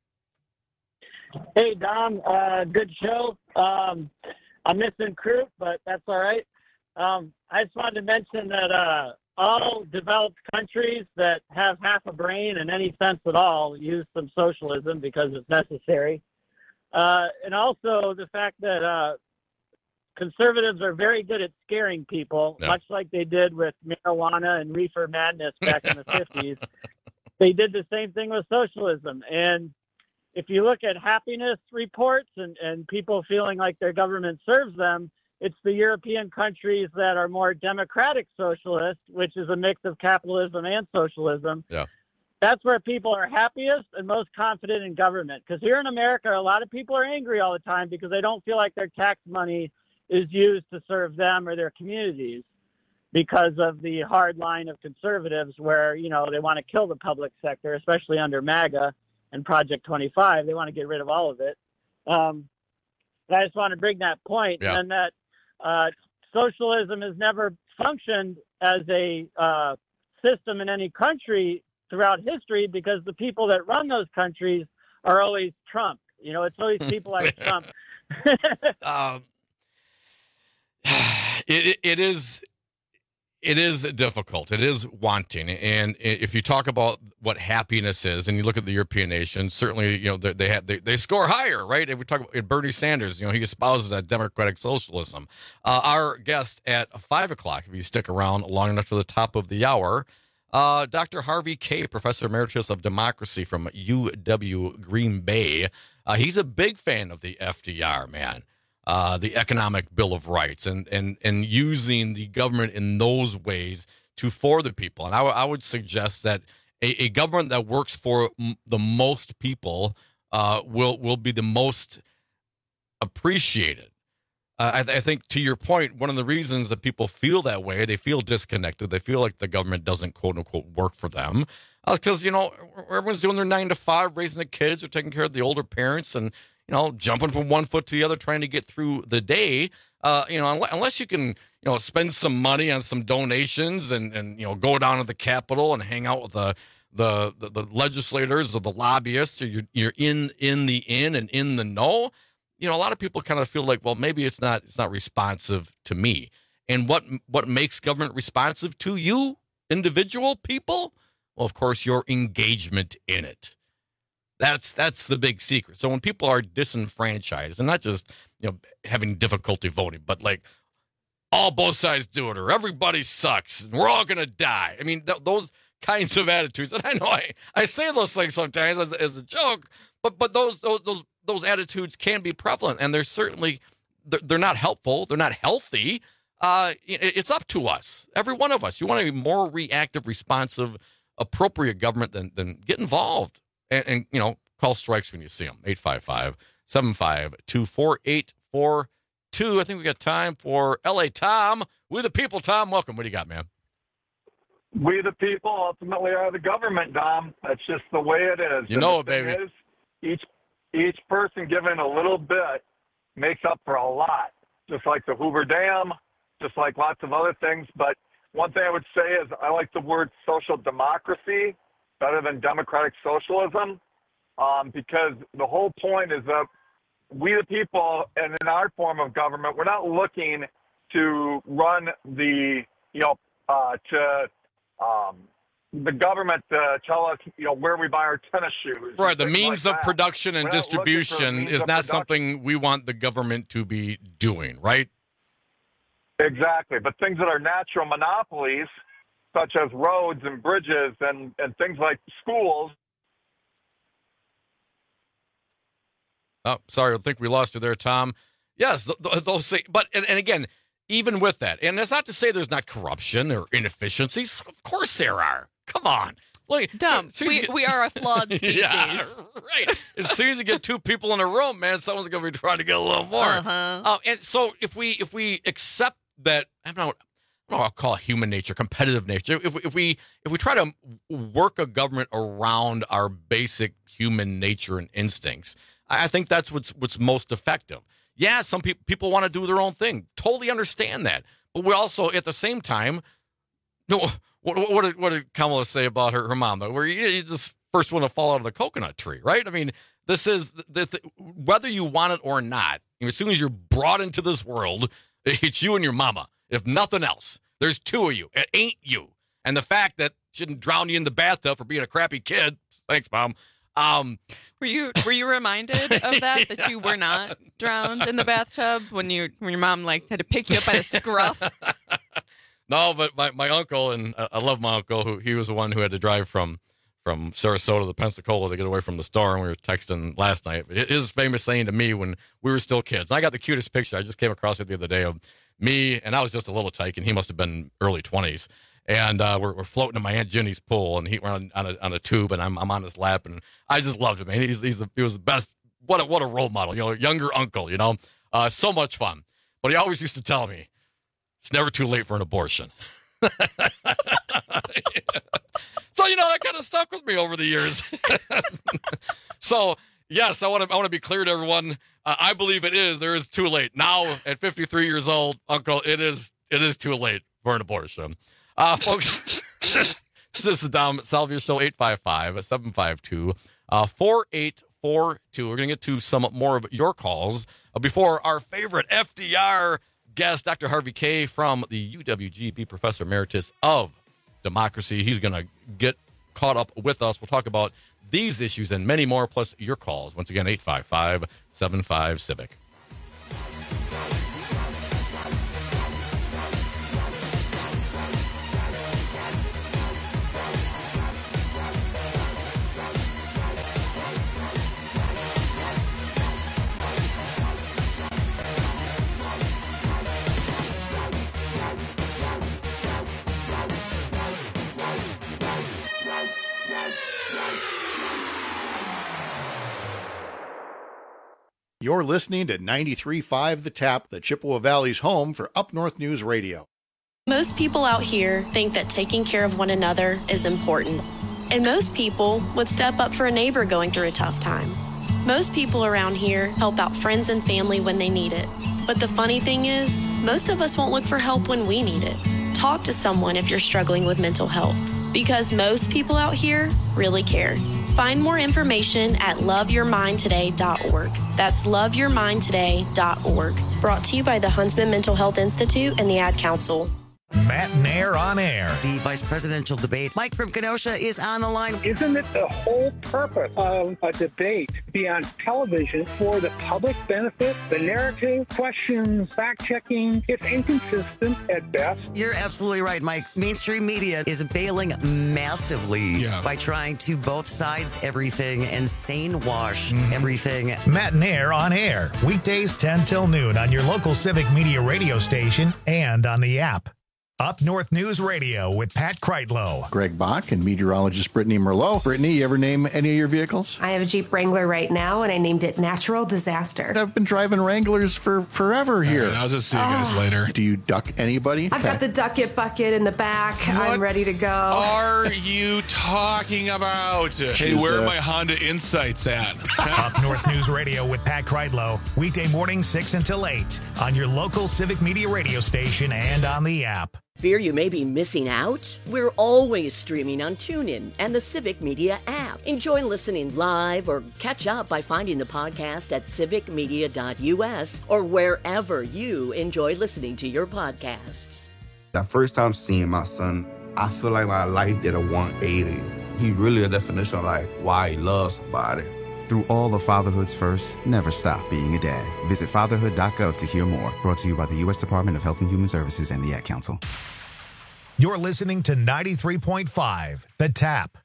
Speaker 11: Hey, Dom. Uh, good show. Um, I'm missing Croup, but that's all right. Um, I just wanted to mention that uh, all developed countries that have half a brain and any sense at all use some socialism because it's necessary. Uh, and also the fact that uh, conservatives are very good at scaring people, yeah. much like they did with marijuana and reefer madness back in the fifties. They did the same thing with socialism. And if you look at happiness reports and, and people feeling like their government serves them, it's the European countries that are more democratic socialist, which is a mix of capitalism and socialism.
Speaker 17: Yeah.
Speaker 11: That's where people are happiest and most confident in government. Because here in America, a lot of people are angry all the time because they don't feel like their tax money is used to serve them or their communities because of the hard line of conservatives where, you know, they want to kill the public sector, especially under MAGA and Project twenty-five. They want to get rid of all of it. Um, but I just want to bring that point,
Speaker 17: yeah.
Speaker 11: and that Uh, socialism has never functioned as a uh, system in any country throughout history because the people that run those countries are always Trump. You know, it's always people like Trump.
Speaker 17: um, it, it is it is difficult. It is wanting. And if you talk about what happiness is, and you look at the European nations, certainly, you know, they they, have, they, they score higher, right? If we talk about Bernie Sanders, you know, he espouses that democratic socialism. Uh, our guest at five o'clock, if you stick around long enough to the top of the hour, uh, Doctor Harvey Kaye, Professor Emeritus of Democracy from U W Green Bay. Uh, he's a big fan of the F D R, man. Uh, the Economic Bill of Rights and, and, and using the government in those ways to for the people. And I, w- I would suggest that a, a government that works for m- the most people uh, will will be the most appreciated. Uh, I, th- I think, to your point, one of the reasons that people feel that way, they feel disconnected, they feel like the government doesn't, quote unquote, work for them, because, uh, you know, everyone's doing their nine to five, raising the kids or taking care of the older parents and, you know, jumping from one foot to the other, trying to get through the day. Uh, you know, unless, unless you can, you know, spend some money on some donations and, and you know, go down to the Capitol and hang out with the the the, the legislators or the lobbyists, or you're, you're in in the in and in the know. You know, a lot of people kind of feel like, well, maybe it's not it's not responsive to me. And what what makes government responsive to you, individual people? Well, of course, your engagement in it. That's that's the big secret. So when people are disenfranchised, and not just, you know, having difficulty voting, but like all both sides do it, or everybody sucks, and we're all gonna die. I mean, th- those kinds of attitudes. And I know I, I say those things sometimes as, as a joke, but but those those those those attitudes can be prevalent, and they're certainly they're, they're not helpful. They're not healthy. Uh, it, it's up to us, every one of us. You want to be more reactive, responsive, appropriate government than than get involved. And, and, you know, call strikes when you see them. eight five five, seven five two, four eight four two. I think we got time for L A Tom. We the people, Tom. Welcome. What do you got, man?
Speaker 13: We the people ultimately are the government, Dom. That's just the way it is.
Speaker 17: You know it, baby.
Speaker 13: Is, each, each person given a little bit makes up for a lot, just like the Hoover Dam, just like lots of other things. But one thing I would say is I like the word social democracy better than democratic socialism, um, because the whole point is that we the people, and in our form of government, we're not looking to run the, you know, uh, to um, the government to tell us, you know, where we buy our tennis shoes.
Speaker 17: Right, the means
Speaker 13: like
Speaker 17: of
Speaker 13: that.
Speaker 17: production and
Speaker 13: We're not looking for
Speaker 17: distribution
Speaker 13: means
Speaker 17: is
Speaker 13: of
Speaker 17: not
Speaker 13: production.
Speaker 17: something we want the government to be doing, right?
Speaker 13: Exactly, but things that are natural monopolies, such as roads and bridges and, and things like schools.
Speaker 17: Oh, sorry, I think we lost you there, Tom. Yes, th- th- those things, but and, and again, even with that, and that's not to say there's not corruption or inefficiencies. Of course there are. Come on. Look,
Speaker 18: Dumb.
Speaker 17: as soon as
Speaker 18: We,
Speaker 17: you get-
Speaker 18: we are a flawed species.
Speaker 17: Yeah, right. As soon as you get two people in a room, man, someone's going to be trying to get a little more.
Speaker 18: Uh-huh.
Speaker 17: Uh, and so if we if we accept that, I don't know, I don't know what I'll call it human nature, competitive nature. If we, if we if we try to work a government around our basic human nature and instincts, I think that's what's what's most effective. Yeah, some people people want to do their own thing. Totally understand that, but we also at the same time, no. What, what, did, what did Kamala say about her, her mom, though? Where you, you just first one to fall out of the coconut tree, right? I mean, this is, this, whether you want it or not, as soon as you're brought into this world, it's you and your mama, if nothing else. There's two of you. It ain't you. And the fact that she didn't drown you in the bathtub for being a crappy kid, thanks, Mom. Um,
Speaker 18: Were you were you reminded of that, that you were not drowned in the bathtub when you when your mom like had to pick you up by the scruff?
Speaker 17: No, but my, my uncle, and I love my uncle, who he was the one who had to drive from from Sarasota to Pensacola to get away from the storm. We were texting last night. His famous saying to me when we were still kids, and I got the cutest picture. I just came across it the other day of me, and I was just a little tyke, and he must have been early twenties. And uh, we're, we're floating in my Aunt Ginny's pool, and he we're on, on, a, on a tube, and I'm I'm on his lap, and I just loved him, man. He's he's the, he was the best. What a what a role model, you know, younger uncle, you know, uh, so much fun. But he always used to tell me, it's never too late for an abortion. So, you know, that kind of stuck with me over the years. So, yes, I want to I want to be clear to everyone. Uh, I believe it is. There is too late. Now, at fifty-three years old, Uncle, it is it is too late for an abortion. Uh, folks, this is the Dom Salvia Show, eight five five, seven five two, four eight four two. We're going to get to some more of your calls uh, before our favorite F D R guest, Doctor Harvey Kaye from the U W G B Professor Emeritus of Democracy. He's going to get caught up with us. We'll talk about these issues and many more, plus your calls. Once again, eight five five, seven five, Civic.
Speaker 14: You're listening to ninety-three point five The Tap, the Chippewa Valley's home for Up North News Radio.
Speaker 15: Most people out here think that taking care of one another is important. And most people would step up for a neighbor going through a tough time. Most people around here help out friends and family when they need it. But the funny thing is, most of us won't look for help when we need it. Talk to someone if you're struggling with mental health, because most people out here really care. Find more information at love your mind today dot org. That's love your mind today dot org. Brought to you by the Huntsman Mental Health Institute and the Ad Council.
Speaker 1: Matt Nair on air.
Speaker 19: The vice presidential debate. Mike from Kenosha is on the line.
Speaker 20: Isn't it the whole purpose of a debate to be on television for the public benefit? The narrative, questions, fact-checking, it's inconsistent at best.
Speaker 19: You're absolutely right, Mike. Mainstream media is bailing massively yeah. by trying to both sides everything and sane wash mm. everything.
Speaker 1: Matt Nair on air. Weekdays ten till noon on your local Civic Media radio station and on the app. Up North News Radio with Pat Kreitlow.
Speaker 14: Greg Bach and meteorologist Brittany Merlot. Brittany, you ever name any of your vehicles?
Speaker 21: I have a Jeep Wrangler right now, and I named it Natural Disaster.
Speaker 14: I've been driving Wranglers for forever here.
Speaker 26: Right, I'll just see you guys oh. later.
Speaker 14: Do you duck anybody?
Speaker 21: I've got the duck it bucket in the back.
Speaker 26: What
Speaker 21: I'm ready to go.
Speaker 26: Are you talking about? Hey, where uh, are my Honda Insights at?
Speaker 1: Up North News Radio with Pat Kreitlow. Weekday morning six until eight on your local Civic Media radio station and on the app.
Speaker 27: Fear you may be missing out? We're always streaming on TuneIn and the Civic Media app. Enjoy listening live or catch up by finding the podcast at civic media dot u s or wherever you enjoy listening to your podcasts.
Speaker 28: The first time seeing my son, I feel like my life did a one eighty. He really a definition of like why he loves somebody.
Speaker 29: Through all of fatherhood's first, never stop being a dad. Visit fatherhood dot gov to hear more. Brought to you by the U S Department of Health and Human Services and the Ad Council.
Speaker 1: You're listening to ninety-three point five The Tap.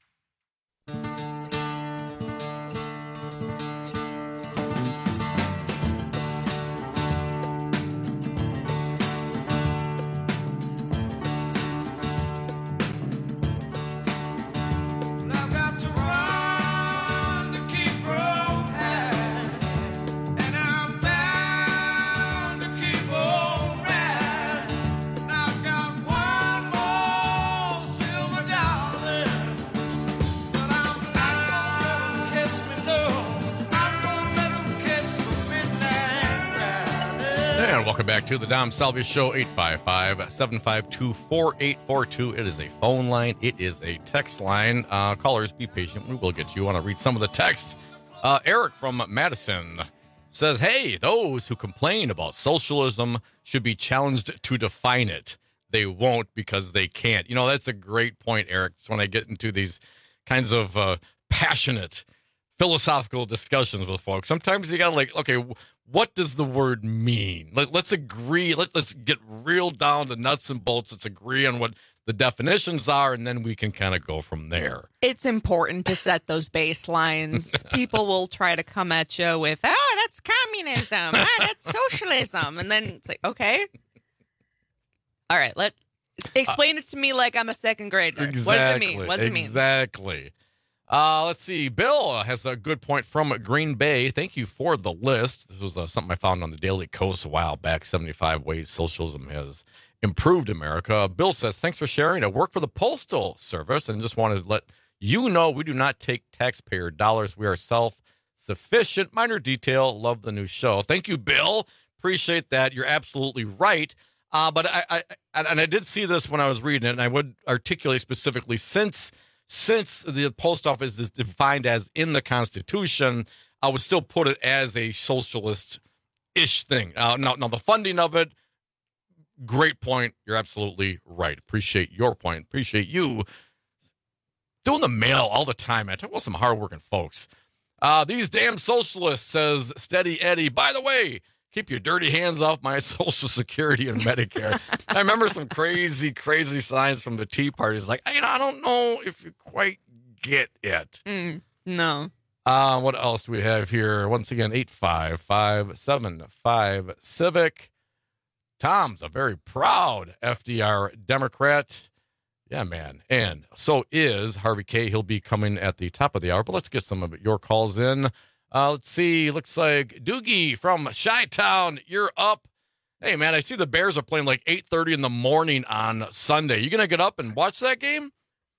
Speaker 17: Welcome back to the Dom Salvia Show, eight five five, seven five two, four eight four two. It is a phone line. It is a text line. Uh, callers, be patient. We will get to you. I want to read some of the text. Uh, Eric from Madison says, hey, those who complain about socialism should be challenged to define it. They won't because they can't. You know, that's a great point, Eric. It's when I get into these kinds of uh, passionate philosophical discussions with folks. Sometimes you got to like, okay, what does the word mean? Let, let's agree. Let, let's get real down to nuts and bolts. Let's agree on what the definitions are, and then we can kind of go from there.
Speaker 18: It's important to set those baselines. People will try to come at you with, oh, that's communism. Oh, that's socialism. And then it's like, okay. All right, let explain uh, it to me like I'm a second grader.
Speaker 17: Exactly,
Speaker 18: what does it mean? What does it mean?
Speaker 17: Exactly. Uh, let's see. Bill has a good point from Green Bay. Thank you for the list. This was uh, something I found on the Daily Kos a while back, seventy-five ways socialism has improved America. Bill says, thanks for sharing. I work for the Postal Service and just wanted to let you know we do not take taxpayer dollars. We are self-sufficient. Minor detail. Love the new show. Thank you, Bill. Appreciate that. You're absolutely right. Uh, but I, I, and I did see this when I was reading it, and I would articulate specifically since Since the post office is defined as in the Constitution, I would still put it as a socialist-ish thing. Uh, now, now, the funding of it, great point. You're absolutely right. Appreciate your point. Appreciate you doing the mail all the time, man. Talk about some hardworking folks. Uh, these damn socialists, says Steady Eddie. By the way, keep your dirty hands off my Social Security and Medicare. I remember some crazy, crazy signs from the Tea Party. It's like, you know, I don't know if you quite get it.
Speaker 18: Mm, no.
Speaker 17: Uh, what else do we have here? Once again, eight five five, seven five Civic. Tom's a very proud F D R Democrat. Yeah, man. And so is Harvey K. He'll be coming at the top of the hour. But let's get some of your calls in. Uh, let's see. Looks like Doogie from Chi-Town. You're up. Hey, man, I see the Bears are playing like eight thirty in the morning on Sunday. You going to get up and watch that game?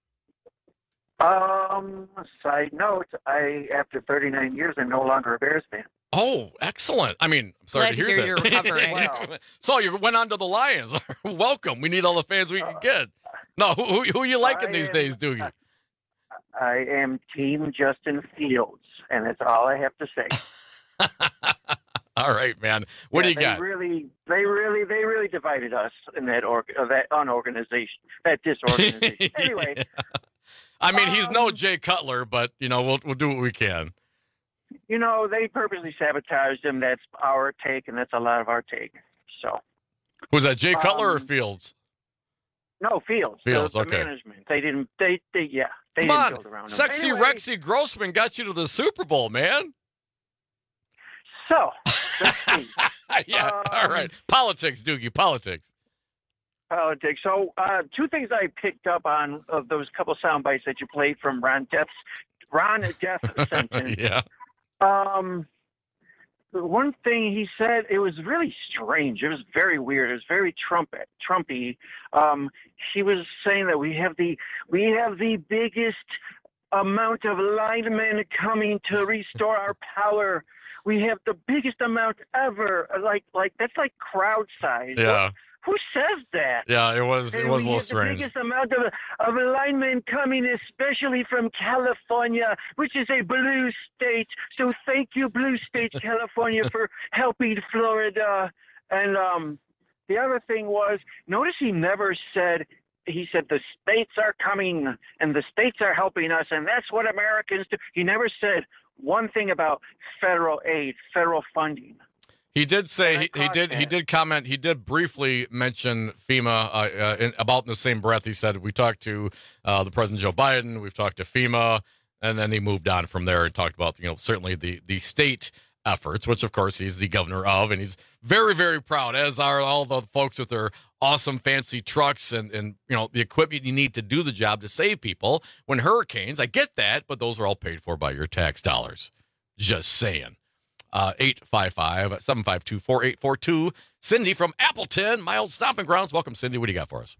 Speaker 2: Um, side note, I, after thirty-nine years, I'm no longer a Bears fan.
Speaker 17: Oh, excellent. I mean, I'm sorry
Speaker 2: Glad
Speaker 17: to
Speaker 2: to
Speaker 17: hear,
Speaker 2: hear you're
Speaker 17: that.
Speaker 2: recovering.
Speaker 17: Wow. So you went on to the Lions. Welcome. We need all the fans we can get. No, who, who, who are you liking
Speaker 2: I
Speaker 17: these
Speaker 2: am-
Speaker 17: days, Doogie?
Speaker 2: I am Team Justin Fields, and that's all I have to say.
Speaker 17: All right, man. What
Speaker 2: Yeah,
Speaker 17: do you
Speaker 2: they
Speaker 17: got?
Speaker 2: Really, they really, they really divided us in that org, uh, that unorganization, that disorganization. Anyway,
Speaker 17: I mean, he's
Speaker 2: um,
Speaker 17: no Jay Cutler, but, you know, we'll we'll do what we can.
Speaker 2: you know, they purposely sabotaged him. That's our take, and that's a lot of our take. So,
Speaker 17: Was that Jay Cutler or
Speaker 2: Um,
Speaker 17: Fields?
Speaker 2: no, Fields. the-
Speaker 17: Fields,
Speaker 2: the,
Speaker 17: okay.
Speaker 2: management. They didn't. They, they, yeah. They
Speaker 17: Come
Speaker 2: didn't
Speaker 17: on.
Speaker 2: build around him.
Speaker 17: Sexy
Speaker 2: Anyway,
Speaker 17: Rexy Grossman got you to the Super Bowl, man.
Speaker 2: So, let's see.
Speaker 17: yeah,
Speaker 2: Um,
Speaker 17: all right. Politics, Doogie, politics.
Speaker 2: Politics. So, uh, two things I picked up on of those couple sound bites that you played from Ron Death's Ron Death sentence.
Speaker 17: yeah.
Speaker 2: Um, the one thing he said, it was really strange. It was very weird. It was very trumpet, Trumpy. Um, he was saying that we have the we have the biggest amount of linemen coming to restore our power. We have the biggest amount ever. Like like that's like crowd size.
Speaker 17: Yeah.
Speaker 2: Who says that?
Speaker 17: Yeah, it was it
Speaker 2: And
Speaker 17: was a
Speaker 2: we
Speaker 17: little
Speaker 2: have
Speaker 17: strange.
Speaker 2: The biggest amount of, of linemen coming, especially from California, which is a blue state. So thank you, blue state, California, for helping Florida. And um, the other thing was, notice he never said, he said the states are coming and the states are helping us, and that's what Americans do. He never said one thing about federal aid, federal funding.
Speaker 17: He did say he, he did he did comment he did briefly mention FEMA uh, uh, in, about in the same breath. He said we talked to uh, the President Joe Biden, we've talked to FEMA, and then he moved on from there and talked about you know certainly the the state efforts, which of course he's the governor of, and he's very very proud, as are all the folks with their awesome fancy trucks and and you know the equipment you need to do the job to save people when hurricanes. I get that, but those are all paid for by your tax dollars. Just saying. Uh, eight five five, seven five two, four eight four two. Cindy from Appleton, my old stomping grounds. Welcome, Cindy. What do you got for us?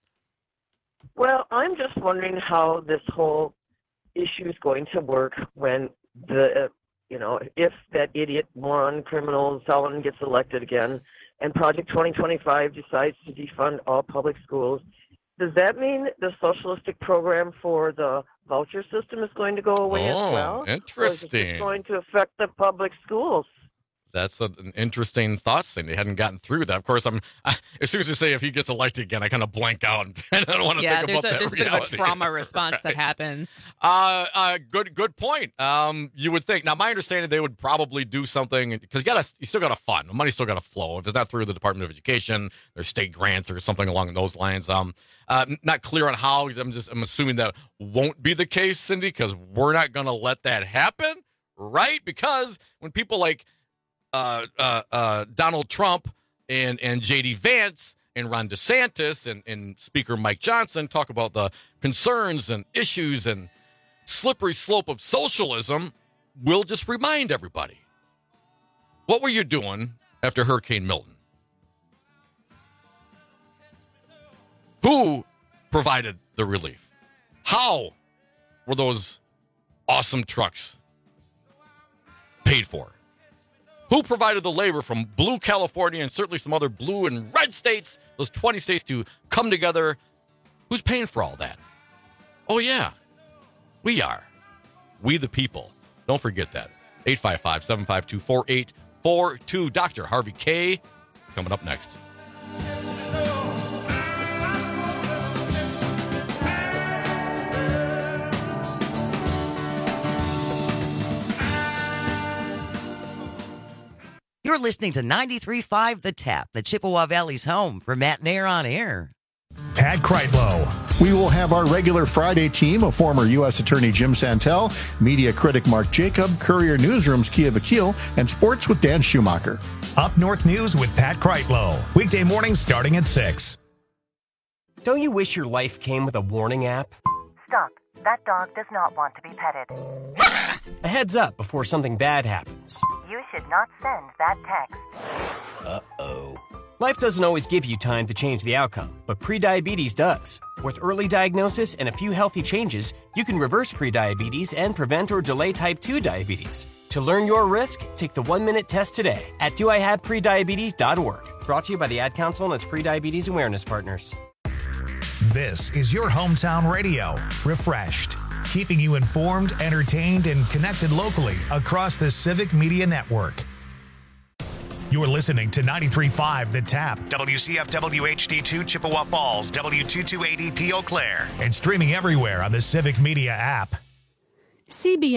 Speaker 3: Well, I'm just wondering how this whole issue is going to work when the, uh, you know, if that idiot moron criminal Sullivan gets elected again and Project twenty twenty-five decides to defund all public schools. Does that mean the socialistic program for the voucher system is going to go away
Speaker 17: Oh,
Speaker 3: as well? Or is it
Speaker 17: interesting.
Speaker 3: just going to affect the public schools?
Speaker 17: That's a, an interesting thought, Cindy. Hadn't gotten through that. Of course, I'm I, as soon as you say if he gets elected again, I kind of blank out. And I don't want to
Speaker 18: Yeah,
Speaker 17: think
Speaker 18: there's
Speaker 17: about
Speaker 18: a
Speaker 17: that
Speaker 18: there's a bit of a
Speaker 17: reality.
Speaker 18: trauma response that
Speaker 17: Right.
Speaker 18: happens.
Speaker 17: Uh, uh, good, good point. Um, you would think. Now, my understanding, they would probably do something because you got you still got to fund. The money's still got to flow. If it's not through the Department of Education, there's state grants or something along those lines. Um, uh, not clear on how. I'm just I'm assuming that won't be the case, Cindy, because we're not going to let that happen, right? Because when people like uh, uh, uh, Donald Trump and and J D Vance and Ron DeSantis and, and Speaker Mike Johnson talk about the concerns and issues and slippery slope of socialism, we'll just remind everybody. What were you doing after Hurricane Milton? Who provided the relief? How were those awesome trucks paid for? Who provided the labor from blue California and certainly some other blue and red states, those twenty states, to come together? Who's paying for all that? Oh, yeah. We are. We the people. Don't forget that. eight five five, seven five two, four eight four two. Doctor Harvey K. coming up next.
Speaker 19: You're listening to ninety-three point five The Tap, the Chippewa Valley's home for Matt Nair on air.
Speaker 1: Pat Kreitlow.
Speaker 14: We will have our regular Friday team of former U S Attorney Jim Santel, media critic Mark Jacob, Courier Newsroom's Kia Vakil, and sports with Dan Schumacher.
Speaker 1: Up North News with Pat Kreitlow. Weekday mornings starting at six.
Speaker 4: Don't you wish your life came with a warning app?
Speaker 5: Stop.
Speaker 4: That dog does not want to be petted.
Speaker 5: A heads up before something bad happens.
Speaker 4: You should not send that text.
Speaker 5: Uh-oh. Life doesn't always give you time to change the outcome, but prediabetes does. With early diagnosis and a few healthy changes, you can reverse prediabetes and prevent or delay type two diabetes. To learn your risk, take the one-minute test today at do I have prediabetes dot org. Brought to you by the Ad Council and its prediabetes awareness partners.
Speaker 1: This is your hometown radio, Refreshed, keeping you informed, entertained, and connected locally across the Civic Media Network. You're listening to ninety-three point five The Tap, W C F W H D two Chippewa Falls, W two two eight E P Eau Claire, and streaming everywhere on the Civic Media app.
Speaker 6: C B S